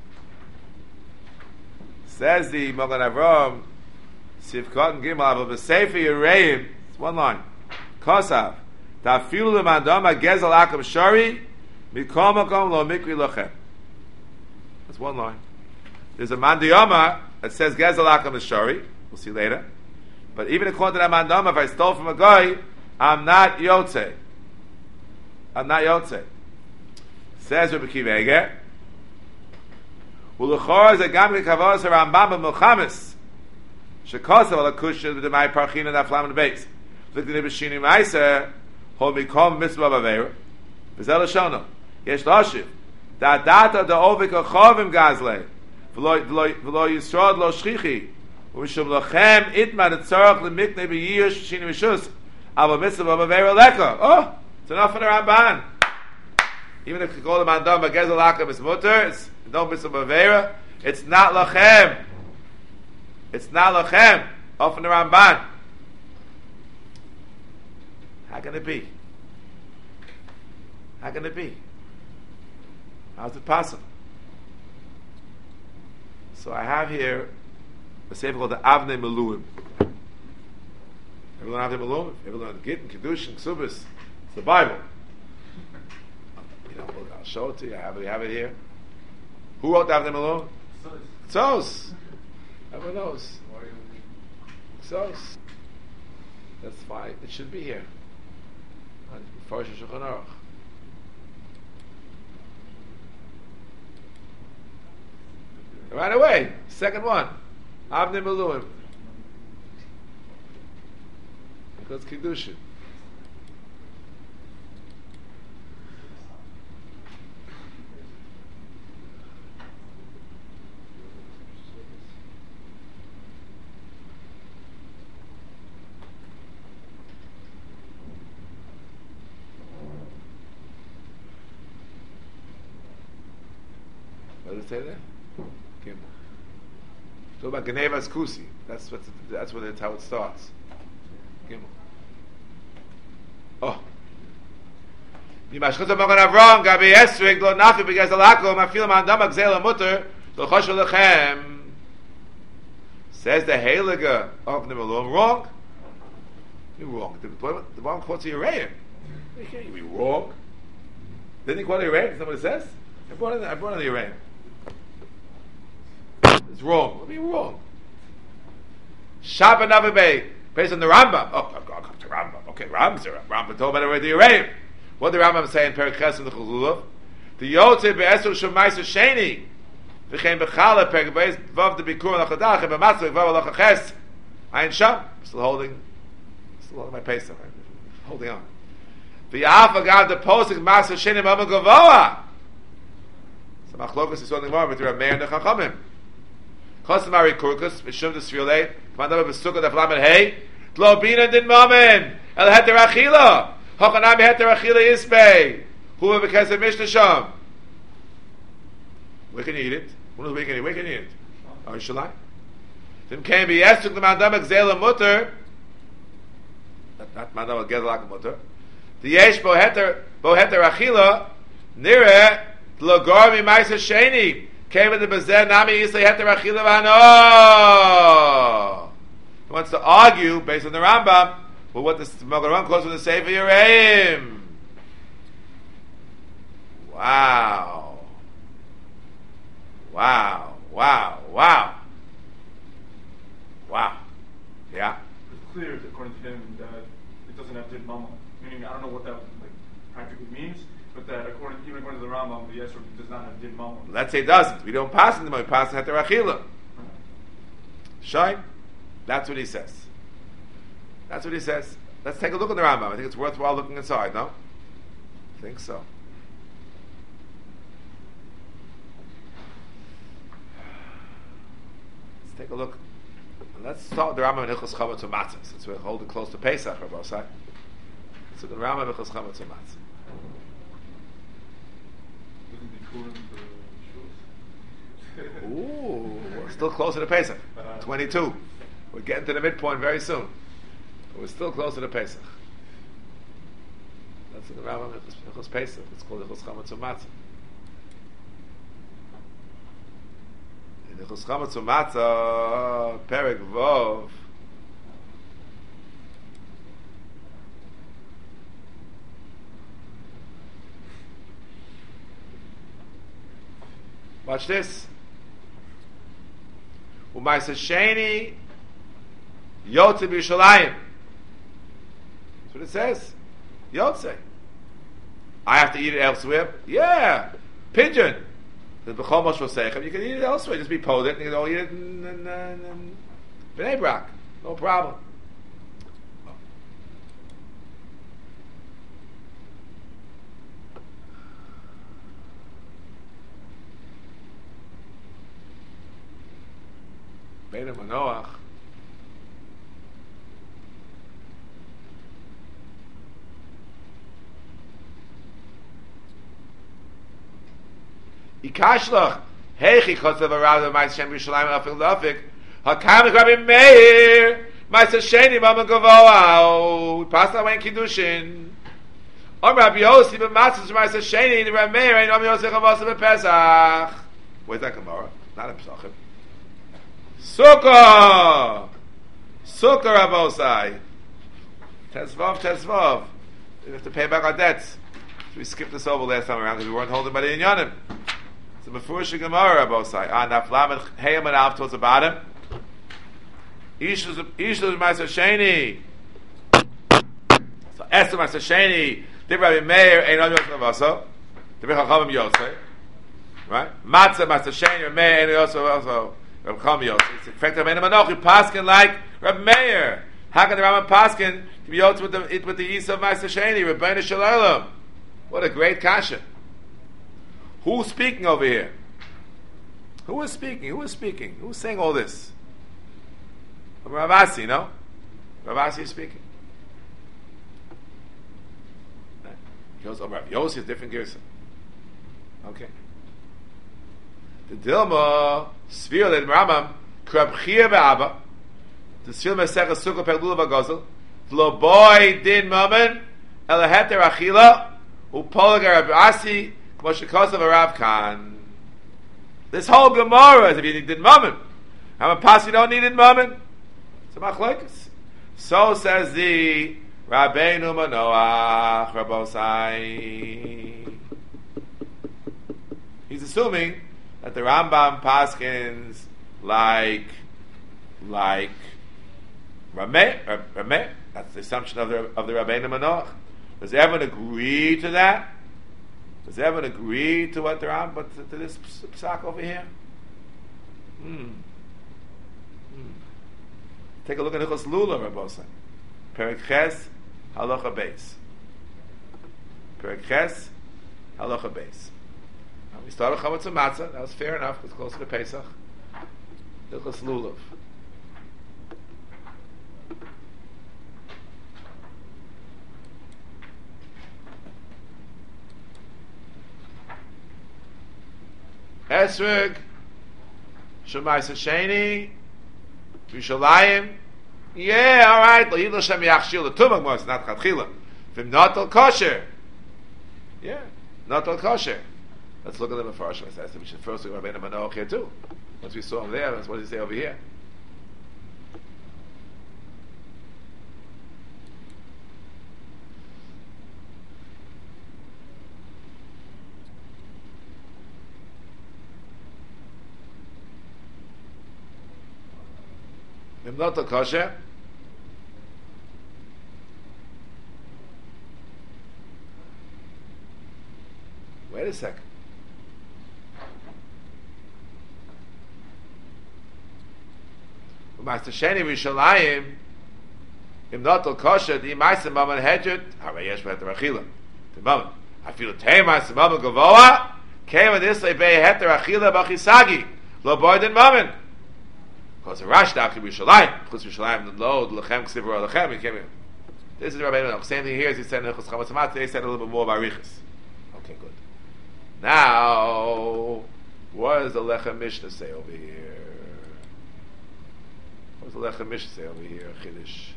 Speaker 1: says the Mogan Avram Sivkoton Gimel Avram B'Sefer Yereim. One line. Kosav. Tafilu lemandama gezel akam shari mikom makom lo mikri lochem. That's one line. There's a mandiyama that says gezel akam shari. We'll see later. But even according to that mandiyama, if I stole from a guy, I'm not yotze. I'm not yotze. Says Rabbi Akiva Eiger. Uluchor ze gam gekavos Rambam b'Milchamis. Shekosav ala kushel b'demai parchina naflam in the base. Look at the Bishini Ma'aser, hold me come mitzvah b'aveira. V'zel l'shono. Yesh l'oshiv. Da'adata da'ovik achovim gazle. V'lo yisrod lo shchichi. U'mishum lachem itma netzarach lemikne b'yiyosh shini mishus ava mitzvah b'avera leka. Oh, it's enough for the Ramban. Even if you call the mandam b'gezel lakem is mutter, it's no mitzvah b'avera. It's not lachem. It's not lachem. Off in the Ramban. How can it be? How can it be? How's it possible? So I have here a sefer called the Avnei Meluim. Ever learn Avnei Meluim? Ever learn Gittin, Kedushin, Ksubis? It's the Bible. You know, I'll show it to you. I have it, I have it here. Who wrote the Avnei Meluim? Tzos. Everyone knows. Tzos. That's fine. It should be here. First Shulchan Aruch. Right away. Second one. Avnei Meluim. Because Kiddushin. What does it say there? Gimel. Talk about Genevas Kusi. That's what. That's what it's how it starts. Gimel. Oh. Yimashchut Magen Avram Gabi Esrik Lo Nafi B'Gez Alakom Afil Mandam Agzel Mutter Lo Chosh Lechem. Says the Heilige of the Meluim. Wrong. You're wrong. The the wrong quotes of Yereim. You can't be wrong. Didn't he quote Yereim? Is that what it says? I brought in. I brought in the Yereim. It's wrong. What do you mean wrong? Shabbat Navibay, based on the Rambam. Oh, I'll come to Rambam. Okay, Rambam's the Rambam told about it already. Yereim. What did the Rambam say in Perek Ches in the Chululav? The Yotze be'esur shemaisa sheni v'chein b'chala Perek Beis vav de bikur l'chadach and b'matzah vav l'chaches. Ayin Sham. Still holding. Still holding my pace. Holding on. The Alpha got the posik masa sheni mama gavoa. So machlokas is something more, but there are Meir and the Chachamim. Chosamari kurkus mishum desfilei k'mandav b'sukkah daflamet hey tlo bina din mamen el heter achila hochanami heter achila yispei huva b'kesem mishnasham. We can eat it. When is we can eat? We can eat it. Oh, Shalai. Then came be yesuk the mandam gzela mutter. Not mandam gzela mutter. The yesh bo heter bo heter achila nire tlo gormi ma'isa sheni. Came in the Bezer Nami Yisrael Heter Achila V'Hano. He wants to argue based on the Rambam, but what the Magen quotes from the Sefer Yereim. Wow, wow, wow, wow, wow. Yeah.
Speaker 3: It's clear, according to him, that it doesn't have Din Mama. Meaning, I don't know what that like practically means. But that according, even according to the Rambam, the Yesrog does not have Din Mama.
Speaker 1: Let's say it doesn't. We don't pass in the Mama, we pass in Heter Achila. Shine. That's what he says. That's what he says. Let's take a look at the Rambam. I think it's worthwhile looking inside, no? I think so. Let's take a look. And let's start with the Rambam in Hilchos Chametz U'Matzah, since we're holding close to Pesach, Rabbi Osai. Let's look at the Rambam in Hilchos Chametz U'Matzah. Ooh, we're still closer to Pesach. twenty-two. We're getting to the midpoint very soon. But we're still closer to Pesach. That's in the Rambam Hilchos Pesach. It's called Hilchos Chametz U'Matzah. In Hilchos Chametz U'Matzah, Perek Vov, watch this. U'Maisa Sheni Yotze B'Yushalayim. That's what it says. Yotze. I have to eat it elsewhere? Yeah. Pigeon. The B'chol Moshe V'Seichem. You can eat it elsewhere. Just be poded and you can all eat it in, in, in, in B'nai Brak. No problem. Beina Manoach. Ikashlach. Heichi kosav arav ma'aser sheni b'Yerushalayim afil lafik. Hakam Rabbi Meir ma'aser sheni mama gavoa. We passed that way in Kiddushin. Om Rabbi Yossi b'matzah ma'aser sheni the Rabbi Meir ain't Om Yossi chavasa b'Pesach. Where's that Gemara? Not in Pesachim. Sukkah. Sukkah Rabosai. Tezvav, Tezvav. We have to pay back our debts. So we skipped this over last time around because we weren't holding by the Inyanim. So before Gemara Rabosai. Ah, Naflam and Hayam and Alf towards the bottom. Ish is Ma'aser Sheni. So Esther Ma'aser Sheni. Div Rabbi Meir ain't on Yosef Navaso. Div Chachamim Yosef. Right? Matzah Ma'aser Sheni. Rabbi Meir ain't Yosef Navaso. Rabbi Chachamim Yosef. It's in fact Rabbi Manochi Paskin like Rabbi Meir. How can the Rambam Paskin to be Yosef with the with the Yisrael of Ma'aser Sheni? Rabbeinu Shalom. What a great kasha. Who's speaking over here? Who is speaking? Who is speaking? Who's saying all this? Ravasi, no? Ravasi is speaking. He goes, oh, Rav Yossi is different Gerson. Okay. The Dilma, Svir Led Rambam, Krab Chia Be'aba, the Svir Mesech Sukkah Perlula V'Gozel, V'lo boy din moment, Elaheter Achila, Upolaga Ravasi, Moshikosav Arav Khan. This whole Gemara is if you need moment. I'm a pass, you don't need it moment. So says the Rabbeinu Manoach Rabosai. He's assuming that the Rambam paskins like like Rameh. Rameh. That's the assumption of the of the Rabbeinu Manoach. Does everyone agree to that? Does everyone agree to what the Rambam, but to, to this psak over here? Hmm. Take a look at Hilchos Lula, Rabosai. Perek Ches, Halacha Beis. Perek Ches, Halacha Beis. We started Chametz and Matzah. That was fair enough. It's closer to Pesach. Hilchos Lulav. Esrog, Shemai Sasheni, Yushalayim, yeah, all right. Lo Yidlo Shem Yachshil the Tumah Gemara. It's not Chatchila. V'im not al kosher. Yeah, not al kosher. Let's look at the Mefarshim. I said we should first look at Rabbeinu Manoach here too. Once we saw him there, that's what does he say over here? V'im not al kosher. Wait a second. Master Sheni Rishalayim, im not al kosher, di ma'aseh maman hedget, hara yesh v'heter achila. The moment, I feel a tei ma'aseh maman gavoa, came with this lebe heter achila b'chisagi, lo boydin maman. Because the Rash Dachim Rishalayim, Chutz Rishalayim, the lo, the lechem ksiv or lechem, he came in. This is the Rabbeinu Manoach. Same thing here as he said in Chutz Chametz Matzah, they said a little bit more about Riches. Okay, good. Now, what does the Lechem Mishnah say over here? What does the Lechem Mishnah say over here, Chiddush?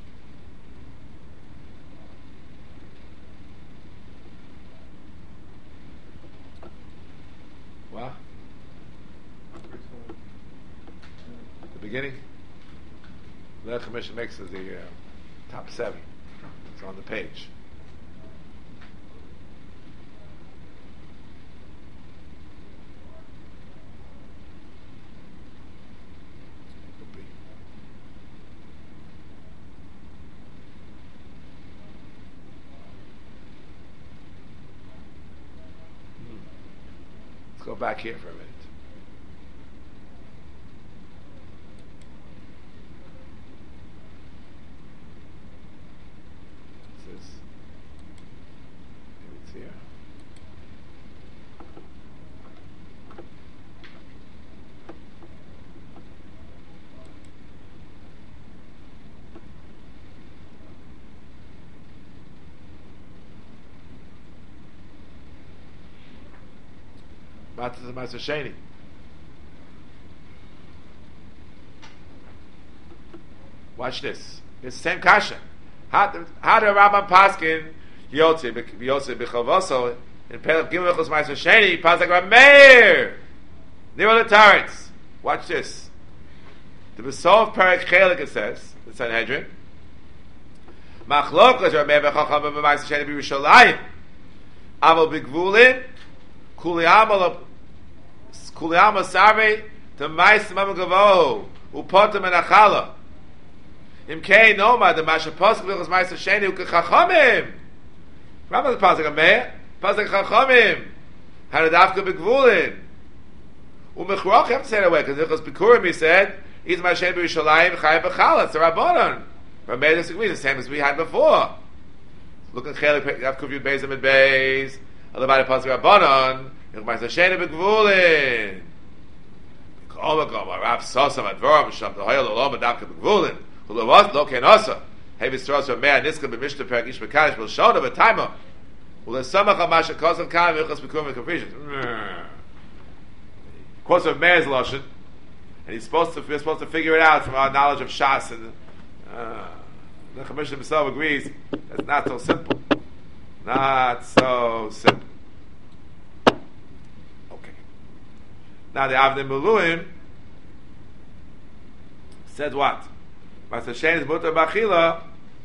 Speaker 1: What? The beginning? The Lechem Mishnah makes it the uh, top seven. It's on the page. Go back here for a minute. What's this? Maybe it's here. Matzah is Ma'aser Sheni. Watch this. It's the same kasha. How do how do Rambam Paskin Yotze Yotze B'Chavoso in Perek Gimel Chos Ma'aser Sheni Pasuk Rameir Niro L'Taretz. Watch this. The Besov Perek Chelik it says the Sanhedrin Machlokas Rameir B'Chacham B'Ma'aser Sheni B'Yerushalayim Aval B'Gvulin Kuli Amal Kuli Amal Sarvei T'Ma'aser Mamad Gavohu Upotem and Achala. Im kei noma the masha pasuk v'chos ma'aser sheni u'kechachamim. Rambam the pasuk ameh pasuk chachamim haradavka b'gvulin u'mechrach. You have to say it away because v'chos bikurim he said is ma'ashen b'Yerushalayim chayav b'chala. It's a rabbanon. Rameh the sugmi the same as we had before. Look at chelik Rav Kuf Yud Beis Amid Beis. Alabadi pasuk rabbanon v'chos ma'aser sheni b'gvulin. Kol makom Rav Sosam advoram sham the hoyel olam adavka b'gvulin. What? Lo ken asa. Hey, Vistros of Meir Niska b'Mishnah Perek Ish B'Kadosh B'Shona B'Taima. Ule Samach HaMasha Kosav Kam V'Chos B'Kurim V'Konfusion. Quotes of Meir's lashon, and he's supposed to we're supposed to figure it out from our knowledge of Shas, and uh, the Commissioner himself agrees that's not so simple. Not so simple. Okay. Now the Avnei Miluim said what? Ma'aser Sheni is mutar b'achila.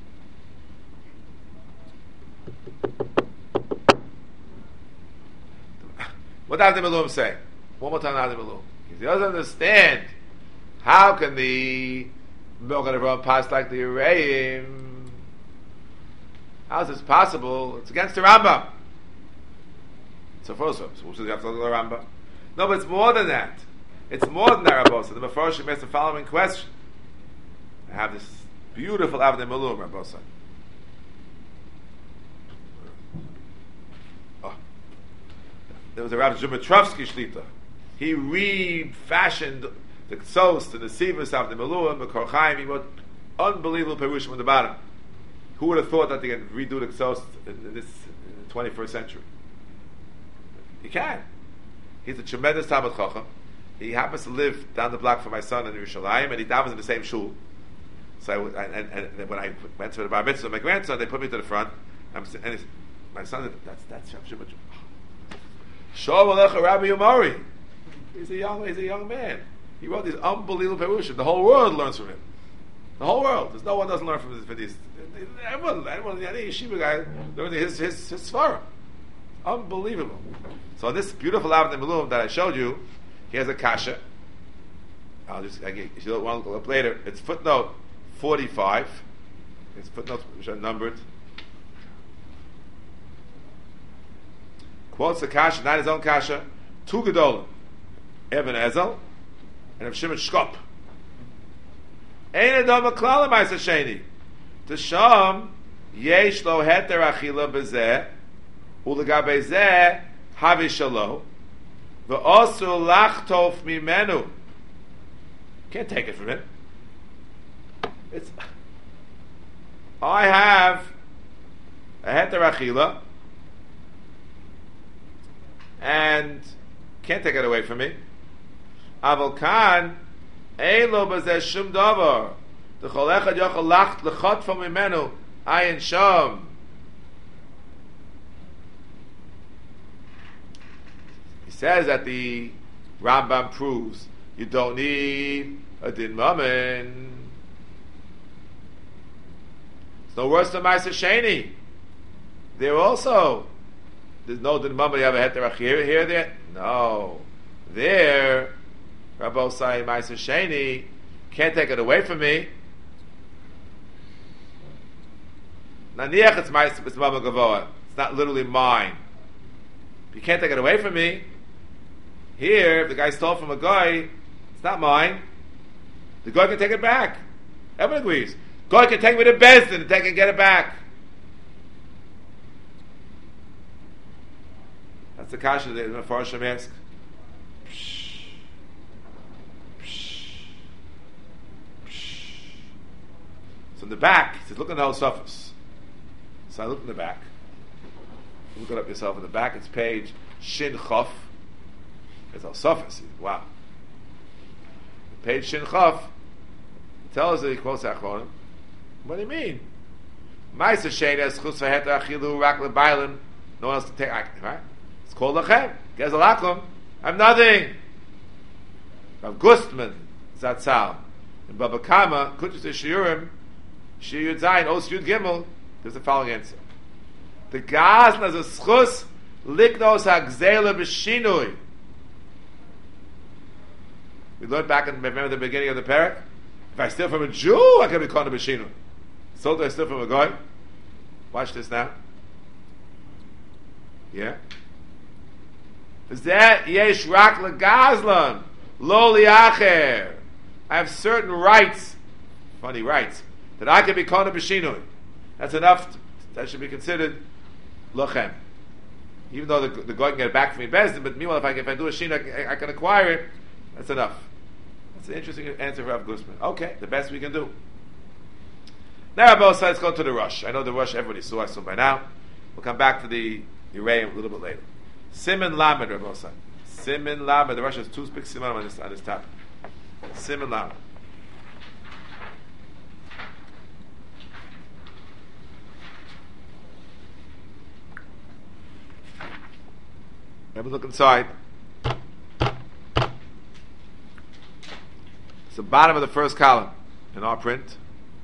Speaker 1: What does the Miluim say? One more time, Avnei Miluim. He doesn't understand how can the milk and the pass like the Ureim. How is this possible? It's against the Rambam. So first of all, so you have to look at the Rambam. No, but it's more than that. It's more than that, Rabbi. So the Mefarshim makes the following question. I have this beautiful Avnei Miluim, Rabbi Osai. Oh. There was a Rabbi Zhumatrovsky Shlita. He refashioned the Ktsos and the Sivus Avnei Miluim, the Korchaim. He wrote unbelievable Perushim on the bottom. Who would have thought that they could redo the Ktsos in, in this in the twenty-first century? He can. He's a tremendous Talmid Chacham. He happens to live down the block from my son in Yerushalayim, and he davens in the same shul. So I, and, and, and when I went to the bar mitzvah, my grandson, they put me to the front. I'm, and my son, that's that's Rav Shimon. Shalom Aleichem, Rabbi Yomari. He's a young, he's a young man. He wrote these unbelievable perushim. The whole world learns from him. The whole world. There's no one doesn't learn from these. Everyone, everyone, any yeshiva guy learns his his his svarim. Unbelievable. So this beautiful Avnei Miluim that I showed you, he has a kasha. I'll just I get, if you don't want to look up later. It's footnote forty-five. It's footnotes which are numbered. Quotes the kasha, not his own kasha. Two gedolim, Eben Ezel and Rav Shimon Shkop. Ein adam klal ma'aser sheni. To sham yesh lo heter achila bezeh ulegabe zeh havi shalo ve'osu lachtof mimenu. Can't take it from him. It's I have a heter achila and can't take it away from me. Aval kan ein lo bezeh shum davar. The cholechad yochel lacht lechot from mimenu ayin sham. He says that the Rambam proves you don't need a din mamen. It's no worse than Ma'aser Sheni. There also, there's no din mamen. You have a heter achir here, there. No, there, Rabbi Osai Ma'aser Sheni can't take it away from me. Naniach it's my it's Mama Gavoa. It's not literally mine. You can't take it away from me. Here, if the guy stole from a guy, it's not mine. The guy can take it back. Everyone agrees. Guy can take me to Bezdin and take and get it back. That's the kasha that the Mefarshim ask. So in the back, he says, look at the whole surface. So I look in the back. Look it up yourself in the back. It's page Shin Chof. It's al sofas. Wow. Page Shin Chaf tells us he quotes Achronim. What do you mean? Ma'aser she'enes chutz v'heter achilu rak lebaylim. No one else can take. Right? It's called lachem. Gezel akum. I'm nothing. Rav Gustman Zatzal in Baba Kama Kutus Shiurim Shir Yud Zayin Os Yud Gimel. There's the following answer. The Gazlan is a schus liknos hagzela b'shinui. We learned back in, remember the beginning of the parak? If I steal from a Jew, I can be called a b'shinui. So do I steal from a goy? Watch this now. Yeah. Is that yesh rak legazlan lo liacher? I have certain rights, funny rights, that I can be called a b'shinui. That's enough. To, that should be considered lochem. Even though the, the goy can get it back from me bezdin, but meanwhile, if I if I do a shin, I, I can acquire it. That's enough. That's an interesting answer for Rav Gustman. Okay, the best we can do. Now, both sides go to the rush. I know the rush everybody saw. I saw by now. We'll come back to the Uraim a little bit later. Siman Lamed, Rav Osai. Siman Lamed. The rush has two big siman on this on this topic. Siman Lamed. Have a look inside. It's the bottom of the first column in our print.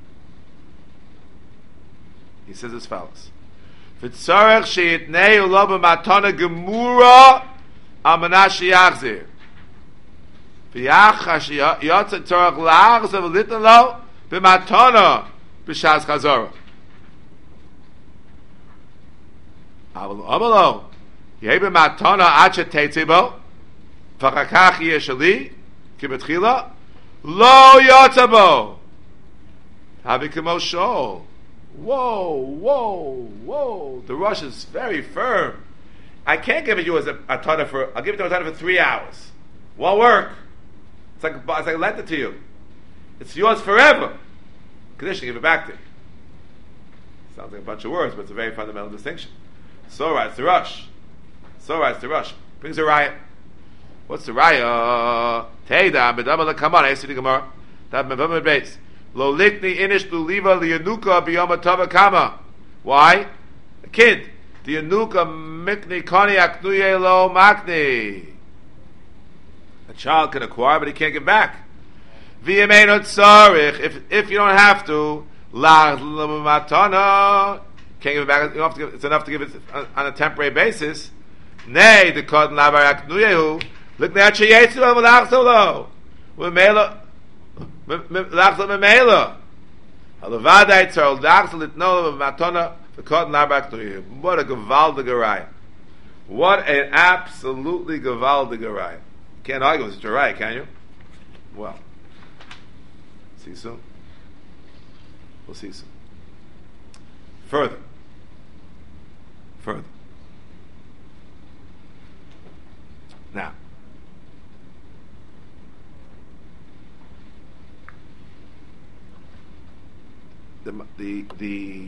Speaker 1: He says as follows: "V'tzarech sheyitnei ulo b'matana gemura al manashi yachzir. V'yachash yotze tzarech lachzav v'litan lo b'matana b'shas chazara. Aval amalo yehi b'matana acha teitzibo v'chakach yeshali kibetchila lo yotzabo habikamo shol." Whoa, whoa, whoa. The rush is very firm. I can't give it you as a, a tana for, I'll give it to a tana for three hours. Won't work. It's like, it's like I lent it to you. It's yours forever. Condition, give it back to you. Sounds like a bunch of words, but it's a very fundamental distinction. So writes the rush. So writes the rush. Brings a riot. What's the riot? Teida, bedama lekamar, I see the Gemara. That mevamad base. Lo likni inish luliva liyanuka biyoma tava kama. Why? A kid. The yanuka mikni kani aknuye lo makni. A child can acquire, but he can't give back. V'yameinu tzarich. If if you don't have to, la matana. Can't give it back. You don't have to give, it's enough to give it on a temporary basis. Nay, the kod lavar aknuyehu. Likni achayetsu v'lachzolo. V'mela. Lachzol memela. Halavadai tzarol lachzol itnol matona v'kod nabak to. What a gewaldige raya! What an absolutely gewaldige raya! Can't argue with such a raya, can you? Well, see soon. We'll see soon. Further, further. Now. The, the the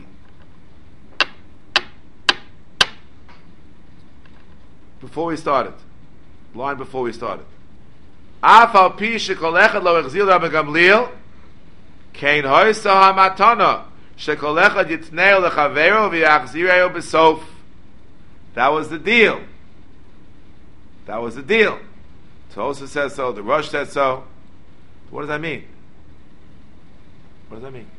Speaker 1: before we started, line before we started, Afal pi shekol echad lo echzil Rabbi Gamliel, kein hoysa hamatana shekol echad yitnei lechavero v'yachzireo b'sof. That was the deal. That was the deal. Tosa says so. The Rosh says so. What does that mean? What does that mean?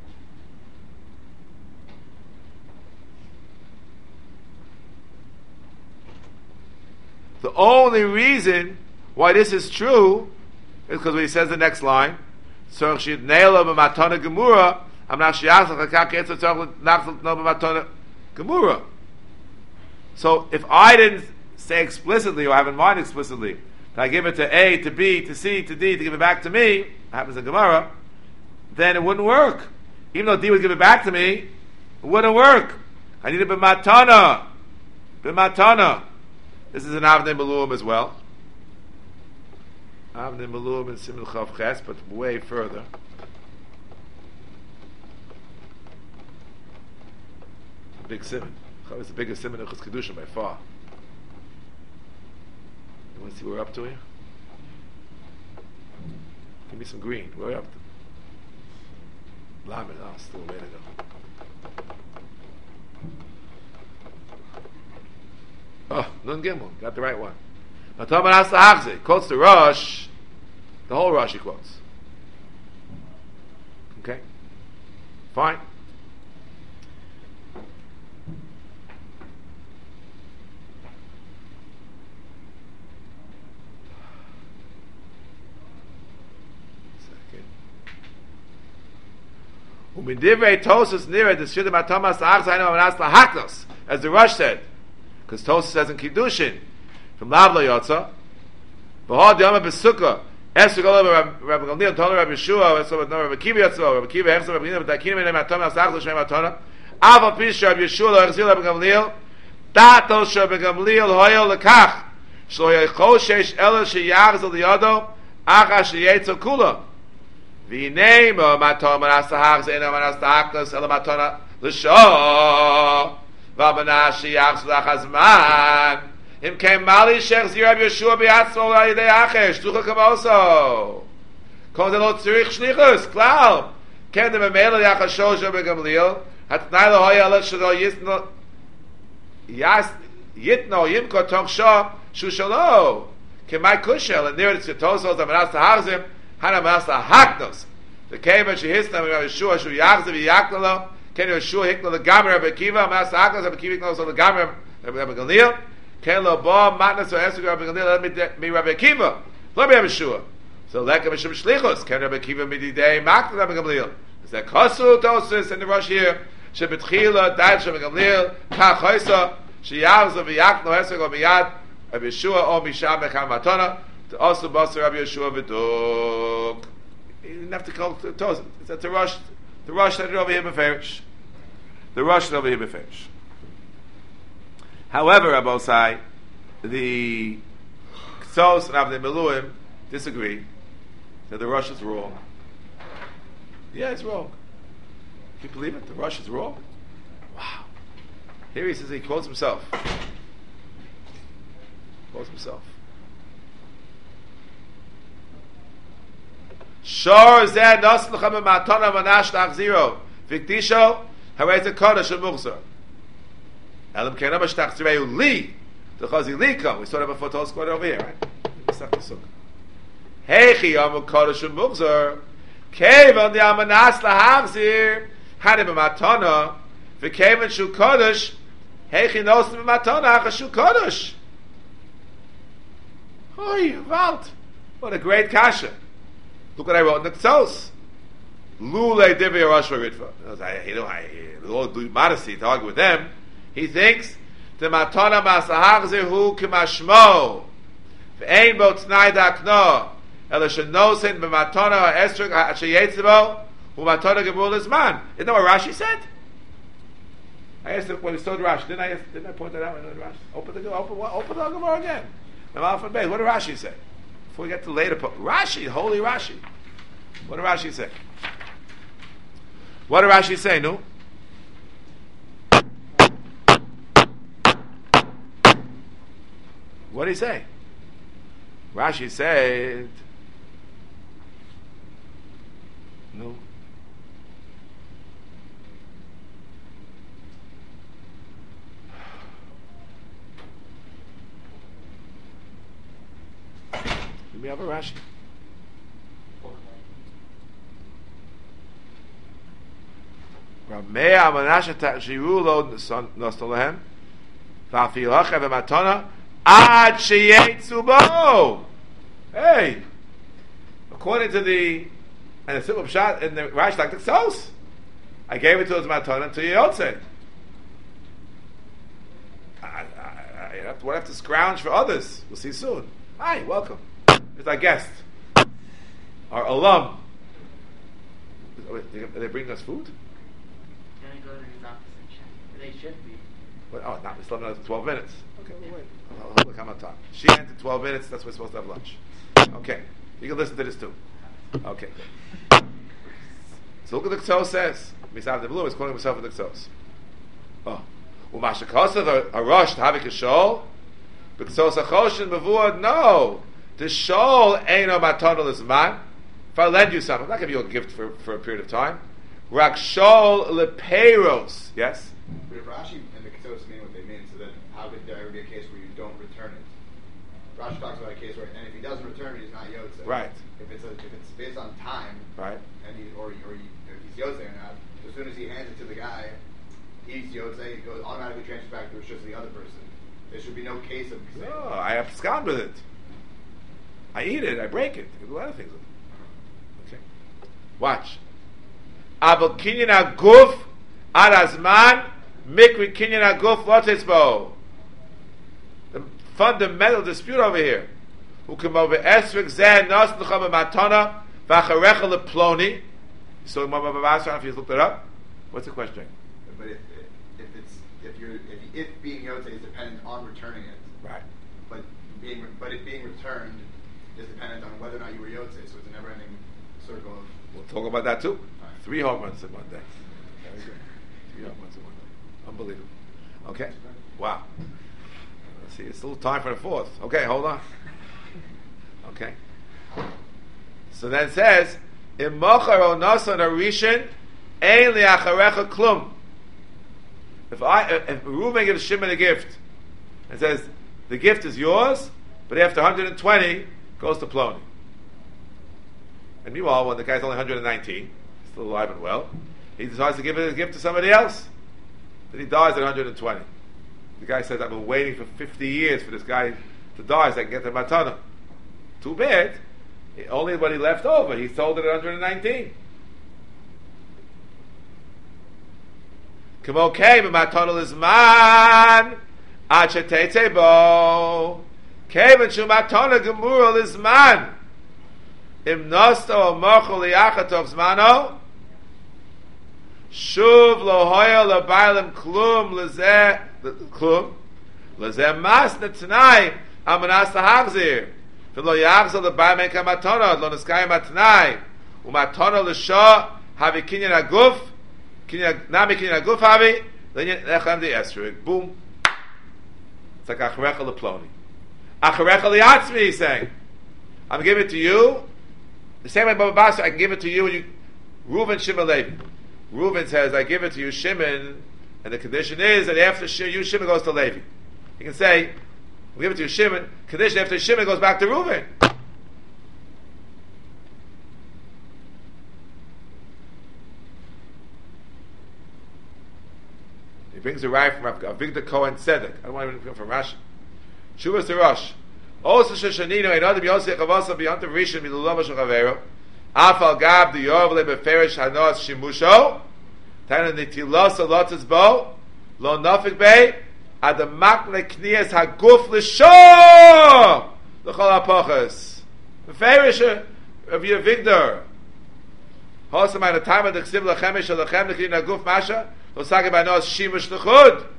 Speaker 1: The only reason why this is true is because when he says the next line, so if I didn't say explicitly or have in mind explicitly that I give it to A, to B, to C, to D, to give it back to me, it happens in Gemara, then it wouldn't work. Even though D would give it back to me, it wouldn't work. I need it b'matana. B'matana. This is an Avnei Maluim as well. Avnei Maluim and Siman Chav Ches, but way further. Big Siman. Chav is the biggest Siman of Chus Kedusha by far. You want to see what we're up to here? Give me some green. Where are we up to? Lamed. Oh, still a way to go. Oh, Nun Gimel. Got the right one. Mataman Asa Hachze. Quotes the Rosh. The whole Rosh he quotes. Okay? Fine. U'midivrei Tosas nira d'shida matamas ha'achzei no manas lahaknos, as the Rosh said, because Tosas says in Kiddushin, from Lav lo yotza, v'hod yama b'sukkah, esuk olav Rabbi Gamliel, tola Rabbi Yeshua, esuk no Rabbi Kiva yotza, Rabbi Kiva hechza Rabbi Gamliel, v'takinim enei matamas ha'achzei shem matona, aval pish Rabbi Yeshua lo hechzil Rabbi Gamliel, dato Rabbi Gamliel hoyo lekach, shlo yechoshesh ela sheyachzel liyado, acha sheyetzo kula. V'nei mo maton manas ha'achzei eno manas ha'achnos ela matona l'sho v'amana sheyachzel achazman im kem mali shech zir Rabbi Yeshua b'yatzmo l'yidei acher shlucha kamoso kol ze lo tzirich shlichus klal ken de memela yachashosh Rabbi Gamliel hatnai lo hoya lo shelo yitno yas yitno yimko tochsho shu shelo kemai kushel and there it's tosos amanas ha'achzei Hana Masa Haknos. The Keva Shehistam Rabbi Yeshua Shu Yachzev Yaklalo. Ken Yeshua Hikla the Gamer Rabbi Kiva Masa Haknos Rabbi Kiva Hikla the Gamer Rabbi Gamliel. Ken Lo Bo Matnas or Esuk Rabbi Gamliel. Let me Rabbi Kiva. Let me Rabbi Yeshua. So Lekam Mishum Shlichus. Ken Rabbi Kiva Mididei Makla Rabbi Gamliel. Is that Kosu Tosis in the Rosh here? Shebetchila Dad Rabbi Gamliel Kach Hoysa Sheyavzev Yaklo Esuk or Miyad Rabbi Yeshua O Misham Mecham Matona. Also, Basar Rabbi Yeshua v'duk. You didn't have to call it Toz. It's at the Rosh. The Rosh had it over here beferish. The Rosh had it over here beferish. However, Rabosai, the Ksos and Avnei Meluim disagree that the Rosh is wrong. Yeah, it's wrong. Can you believe it? The Rosh is wrong. Wow. Here he says he quotes himself. Quotes himself. Shor zeh nos lechem matana manash tachziro vikdisho harei ze kodesh u'muchzor elam kenam shtachzireu li dechazi liko. We saw that before Tos quoted over here, right? Heichi yamu kodesh u'muchzor kevan the amanas lahachzir hadim matana v'kevan shu kodesh heichi nos matana achashu kodesh. Oy, Walt, what a great kasha. Look what I wrote in the Ksos. Lule Divi Rosh Ritva. You know, I all do modesty to argue with them. He thinks the matana masahachzir hu k'mashmo v'ein bo t'nai dakno ela shenosin b'matana ha'esrog ha'asheyetzebo hu matana gemur l'zman. Isn't that what Rashi said? I asked him when we studied Rashi. Didn't I? Ask, didn't I point that out when I studied Rashi? Open the open open the Gemara again. The Alpha Bey. What did Rashi say? Before we get to later, Rashi, holy Rashi. What did Rashi say? What did Rashi say? No. What did he say? Rashi said, no. Do we have a Rashi? Ramei Amanasha Tashiru Lo Nostolahem Vafilacha V'Matona Ad Sheyetzu Bo. Hey, according to the and the simple shot in the Rashi like the Sos, I gave it to his Matona to Yotze. I, I, I have to, what I have to scrounge for others. We'll see soon. Hi, welcome. It's our guest, our alum. Are they bringing us food?
Speaker 4: Can we go to the opposite check? They should be.
Speaker 1: What, oh, not, it's another twelve minutes. Okay, we'll wait. I'll, I'll look on top. She entered twelve minutes, that's when we're supposed to have lunch. Okay, you can listen to this too. Okay. So look at the Ksos says. Misav the Blue is calling himself in the Ksos. Oh. Umashakasav a rush to have a kishol. Because also choshen b'vuad, no. The shol ain't no matonal is man. If I lend you something, I'm not giving you a gift for, for a period of time. Rak shol lepeiros. Yes?
Speaker 2: But if Rashi and the Ketos mean what they mean, so then how could there ever be a case where you don't return it? Rashi talks about a case where, and if he doesn't return it, he's not Yotze.
Speaker 1: Right.
Speaker 2: If it's a, if it's based on time,
Speaker 1: right,
Speaker 2: and he or or he, if he's Yotze or not, as soon as he hands it to the guy, he's Yotze. It goes automatically transfers back to just the other person. There should be no case of.
Speaker 1: No, I have scam with it. I eat it. I break it. I do a lot of things with it. Okay. Watch. Abel kinyan aguf ad azman mikri kinyan aguf lotisbo. The fundamental dispute over here. Who come over esrik zeh nos l'cham matana v'acharecha leploni. So if you looked it up, what's the question?
Speaker 2: But if if it's if you're if, if being Yotze is dependent on returning it,
Speaker 1: right?
Speaker 2: But being but it being returned is dependent on whether or not you were Yotze. So it's a never-ending circle of.
Speaker 1: We'll talk about that too.
Speaker 2: Right.
Speaker 1: Three home runs in one day. Very good. Three home runs in one day. Unbelievable. Okay. Wow. Let's see. It's still time for the fourth. Okay, hold on. Okay. So then it says, "Im mochar o nasan arishin, ein liacharecha klum." If I, if Reuben gives Shimon a gift, and says the gift is yours, but after one hundred twenty goes to Ploni. And meanwhile, when the guy's only one hundred nineteen, still alive and well, he decides to give it a gift to somebody else. Then he dies at one hundred twenty. The guy says, "I've been waiting for fifty years for this guy to die so I can get the matana." Too bad. Only what he left over. He sold it at one hundred nineteen. Kamo came and matana is man. Achetete bo. Came and shumatana gemurah is man. Im nosto mochol liachatov zmano. Shuv lo hoya lo bailam klum lezeh klum lezeh mas netnai amanas lahachzir. V'lo yachzor lo bailam kamatona lo neskayim atnai umatona l'sho havi kinyan aguf kinyan nami kinyan aguf havi lenyan lechem di esrog. Boom. It's like acharecha leploni. Acharecha liatzmi. He's saying, I'm giving it to you. The same way Baba Basra, I can give it to you. And you, Reuven, Shimon, Levi. Reuven says, I give it to you, Shimon, and the condition is that after you, Shimon goes to Levi. You can say, we give it to you, Shimon. Condition after Shimon goes back to Reuven. He brings a right from Avigdor Cohen Tzedek. I don't want to even from Rashi. Shuvas to Rosh. Also Shoshanino and other Yosef Chavasa beyond the Rishon Milulama Shochavero. Afal Gab the Yorvle Beferish Hanos Shimusho. Tana Nitilos Alotas Bo. Lo Nofik Bay. Adamakne Knias Haguf Lisho. L'chol HaPochas. Beferish of your Avigdor. Hosam at the time of the Ksiv Lachemish or Lachem Nekhin Haguf Masha. Lo Sage by Nos Shimush L'chud.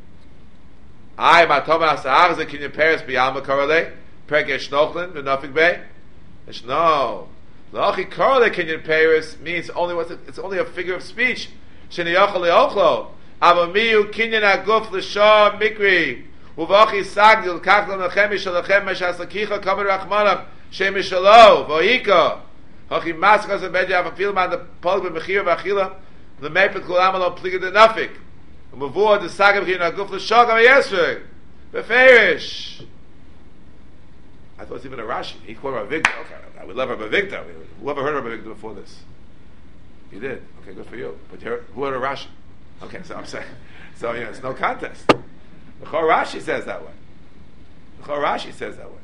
Speaker 1: I matoma asahar ze kinyan Paris biyalma korale pergesh nochlin v'nofik bay. No, la'achi korale kinyan Paris means only what's it's only a figure of speech. Sheniyachal leochlo avamiyu kinyan aguf l'shah mikri uvachi sagdil kaklam lachem mishalachem meshasakicha kamer rachmanam shem mishalo v'oika hachi maskas abedya avafil man the pol b'mechir v'achila l'mepet kulam alo pliga denafik. Mavur the saga begin a guf l'shagam yesrog beferish. I thought it was even a Rashi. He quoted Rabbi Victor. Okay, we love Rabbi Victor. Whoever heard Rabbi Victor before this? You did. Okay, good for you. But you who heard a Rashi? Okay, so I'm saying, so yeah, it's no contest. The Chor Rashi says that way. The Chor Rashi says that way.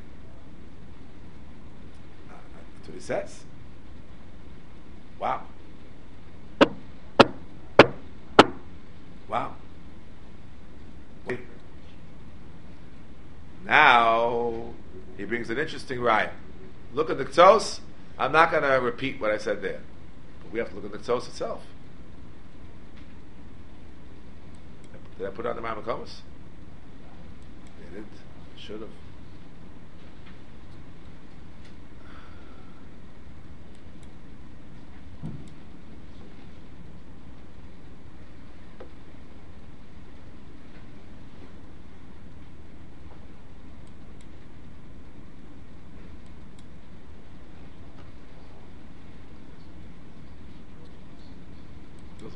Speaker 1: That's what he says. Wow. Wow. Now he brings an interesting raya. Look at the Ktos. I'm not going to repeat what I said there, but we have to look at the Ktos itself. Did I put on the Mamakomas? I didn't. Should have.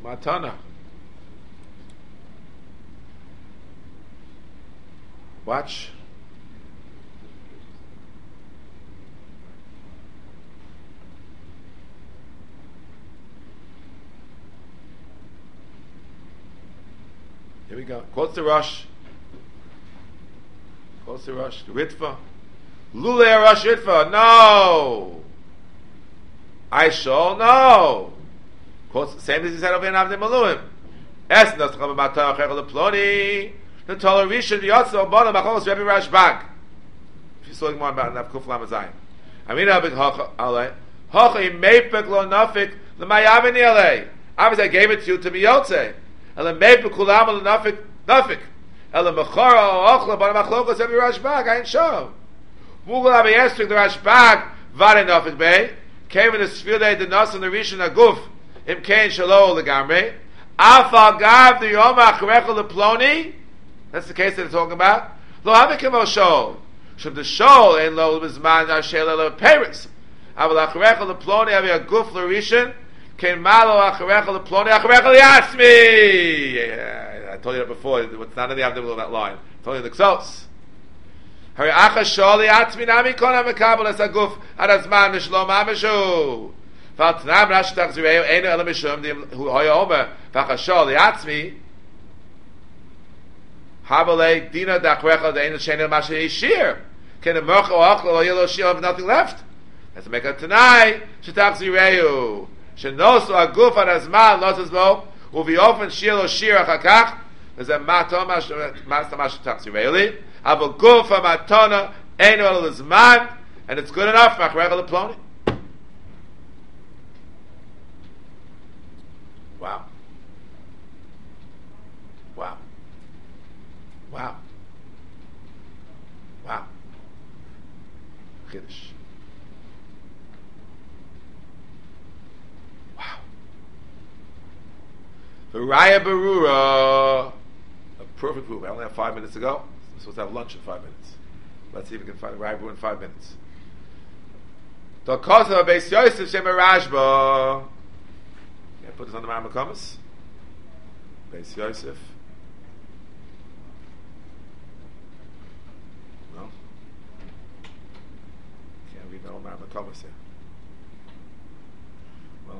Speaker 1: Matana. Watch. Here we go. Quotes the Rosh. Quotes the Rosh. Ritva. Lule Rosh Ritva. No. I shall no. Quotes same as he said over in Avnei Maluim. Es nos chav matah achel leploni. The Torah Rishon Yotzo Bona Macholos Rebbe Rashbag. If you saw more about Nav Kuf Lamazayim. I mean, I'll be Hocha Alei. Hocha Imepek Lo Nafik L'Mayavini Alei. Obviously, I gave it to you to be Yotze. Ele Mepek Kulam Lo Nafik Nafik. Ele Mechora Ochla Bona Macholos Rebbe Rashbag. I ain't sure. Mugul Abi Estrik the Rashbag Vare Nafik Bey. Came in the Sfilei the Nos and the Rishon Aguf. Im Kein Shalo Legamre. Afal Gav the Yom Acharecha Leploni. That's the case that they're talking about. Lo havikim o shol. Should the shol ein lo bizman ashel lo peris. Aval acharecha leploni avi a guf l'rishon. Kein malo acharecha leploni acharecha liatzmi. I told you that before. It's not in the Avnei of that line. I told you the Ksos. Hari acha shol liatzmi nami kona mekabel es a guf adazman mishlo mamishu. Val t'nam rash tachzireu einu ele mishum hu hoya omer v'acha shol liatzmi. Habale dina dachrecha the ain't shein mashe yishir. Can a mercha or achla or yellow shir have nothing left? Let's make a tanai. Shetach zireu. Shenosu aguf adazman losas lo uvi ofen shir lo shir achakach. There's a matom master master shetach zireu. Aval guf matona ain't all this man, and it's good enough. Machrecha leploni. Wow. Wow. Wow. Wow. Kiddush. Wow. The Raya Barura. A perfect proof. I only have five minutes to go. We're supposed to have lunch in five minutes. Let's see if we can find Raya Barura in five minutes. The cause of Beis Yosef Shem Rashba. Yeah, put this on the Rambam Kamas. Beis Yosef. No, man, the Thomas here. Well,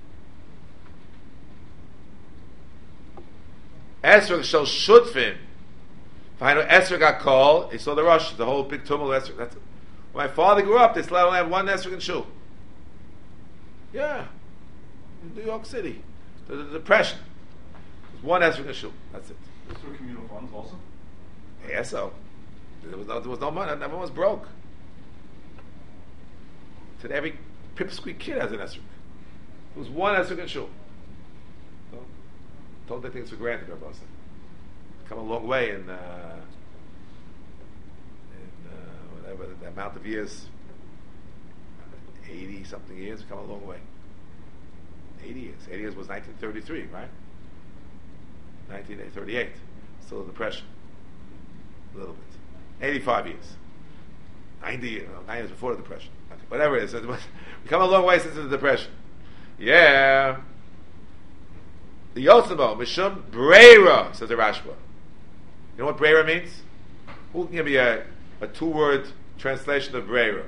Speaker 1: Esrog shall shutfim. If I know Esrog got called, he saw the rush, the whole big tumult of Esrog. That's when my father grew up. They still only have one Esrog in shul. Yeah, in New York City, the, the depression. There's one Esrog in shul. That's it.
Speaker 3: This for communal funds also.
Speaker 1: Yeah, so there was no, there was no money. Everyone was broke. Today, every pipsqueak kid has an esrog. There was one esrog in shul. So, don't take things for granted, Rabbi said. Come a long way in, uh, in uh, whatever the amount of years, eighty something years. Come a long way. Eighty years. Eighty years was nineteen thirty-three, right? Nineteen thirty-eight. Still a depression. A little bit. Eighty-five years. Ninety. Uh, nine years before the depression. Whatever it is, we come a long way since the depression. Yeah. The Yosemo, Mishum Breira, says the Rashba. You know what Breira means? Who can give me a, a two-word translation of Breira?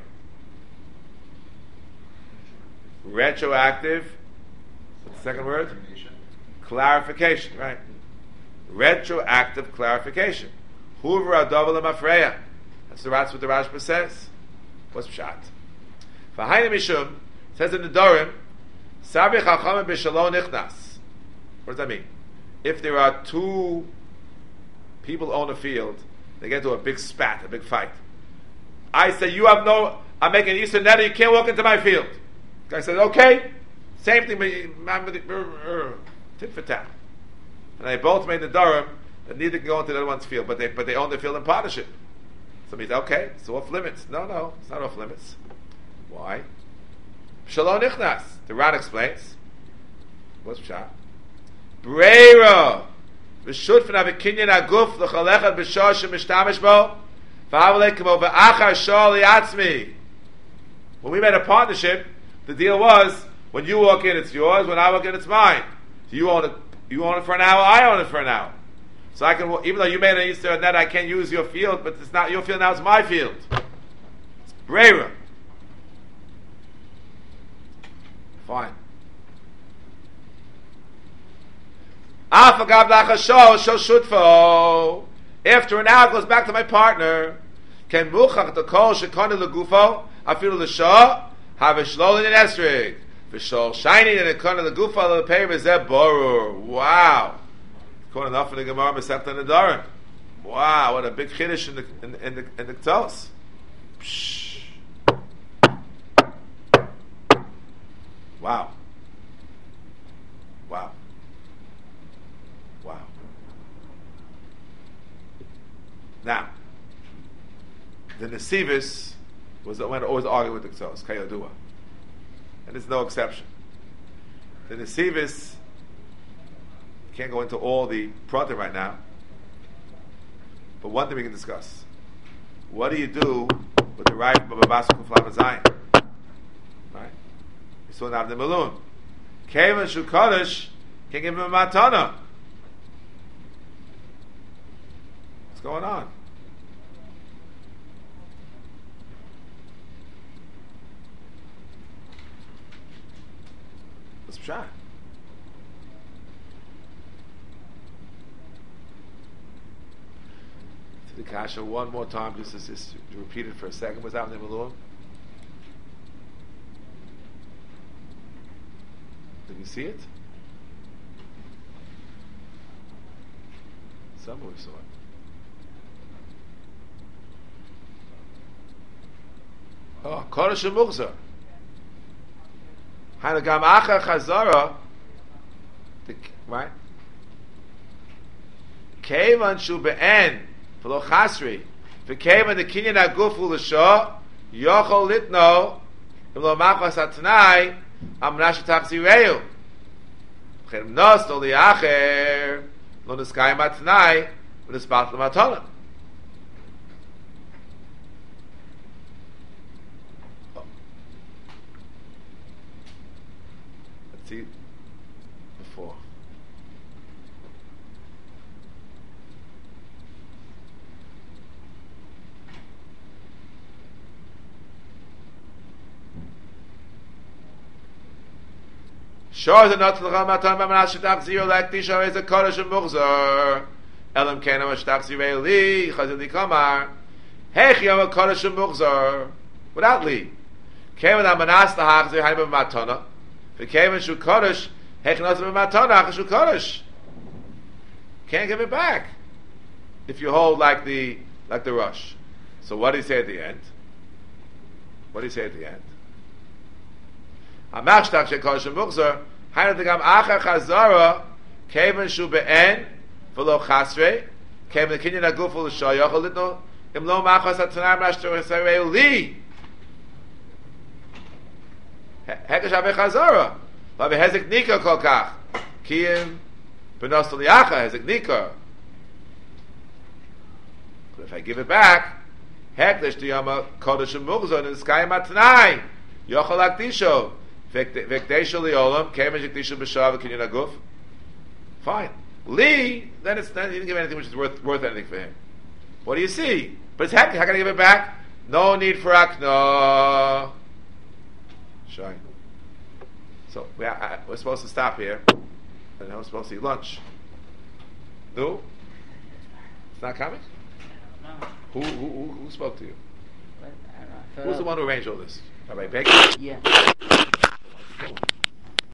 Speaker 1: Retroactive. What's the second word? Clarification, right? Retroactive clarification. Hoover Adavala Mafreya. That's the that's what the Rashba says. What's pshat? V'hayne mishum says in the Dorim, Sabi chachamim b'shalom nichnas. What does that mean? If there are two people own a field, they get into a big spat, a big fight. I say, you have no, I'm making Eastern Neder, you can't walk into my field. The guy says, okay, same thing, tit for tat. And they both made the Dorim that neither can go into the other one's field, but they but they own the field in partnership. So he says, okay, so off limits. No, no, it's not off limits. Why? Shalom nichnas. The Ran explains. What's pshat? Breira. V'shut v'na v'kinyan aguf l'chalechad b'shor shemishtamish bo v'avalei k'mo v'achar shor li'atzmi. When we made a partnership, the deal was, when you walk in, it's yours. When I walk in, it's mine. So you own it. You own it for an hour. I own it for an hour. So I can, even though you made an Easter net, I can't use your field, but it's not your field now. It's my field. It's Brera. Fine. After an hour, it goes back to my partner. Can muchach the kol shekani legufo afilu l'shah have a shlolin in esrig v'shol shining in a kani legufo lepeir v'zeh borur. Wow. Quite enough in the Gemara Masechta Nedarim. Wow, what a big chiddush in the in, in the in the Ktos. Wow. Wow. Wow. Now, the Nesivis was the one always argue with the Ktos, Kayodua. And there's no exception. The Nesivis, can't go into all the pratim right now, but one thing we can discuss: what do you do with the right of Babas Kuflam Zayin? Right? We saw now the Malun. Kevin Shu Kodesh can give him a matana. What's going on? Let's try. The kasha one more time, just to, just to repeat it for a second. What's happening in Malum? Did you see it? Somewhere we saw it. Oh, Kodesh Mughzar. Hanagam Acha Chazara. Right? Kevan Shu Be'en. V'lo chasri, v'keva the kinyan agufu l'sho, yochol litno, v'lo machos atnai, amnash tachzireu. V'chem nos lo liacher, lo niskayim atnai, v'nispat l'matona. Let's see before. Sure, the not to the Matan Bamanash Tachzir like Tisha is a Kodesh and Mughzar. Elam Kana Mashtachzir Li, Chazili Kamar. Hech Yom a Kodesh and Mughzar. Without Li. Came with Amanas the Hachzir Haim Matana. If it came in Shu Kodesh, Hech Not Matana, Shu Kodesh. Can't give it back. If you hold like the like the Rush. So what do you say at the end? What do you say at the end? Amachshtach shekodesh mughzar, hayna degam acher chazara, keven shu be'en, v'lo chasre, keven the kinyan agufu l'shoyach litno, im lo machas atzanar mashtor esareu li. Hekesh ave chazara, v'ave hezek nika kol kach, kiyim benos liacha hezek nika. But if I give it back, hekdesh diyama kodesh mughzar, in the sky matnai, yochol akdisho, V'kdesha li'olam, kemen shekdesha b'shav v'kinyan aguf. Fine. Li, then it's then he didn't give anything which is worth worth anything for him. What do you see? But it's heck. How can I give it back? No need for akna. Shy. So we are, I, we're supposed to stop here, and now we're supposed to eat lunch. No, it's not coming.
Speaker 4: No.
Speaker 1: Who who who, who spoke to you?
Speaker 4: But I don't know. I felt
Speaker 1: Who's the
Speaker 4: up.
Speaker 1: one who arranged all this? Rabbi Baker?
Speaker 4: Yeah.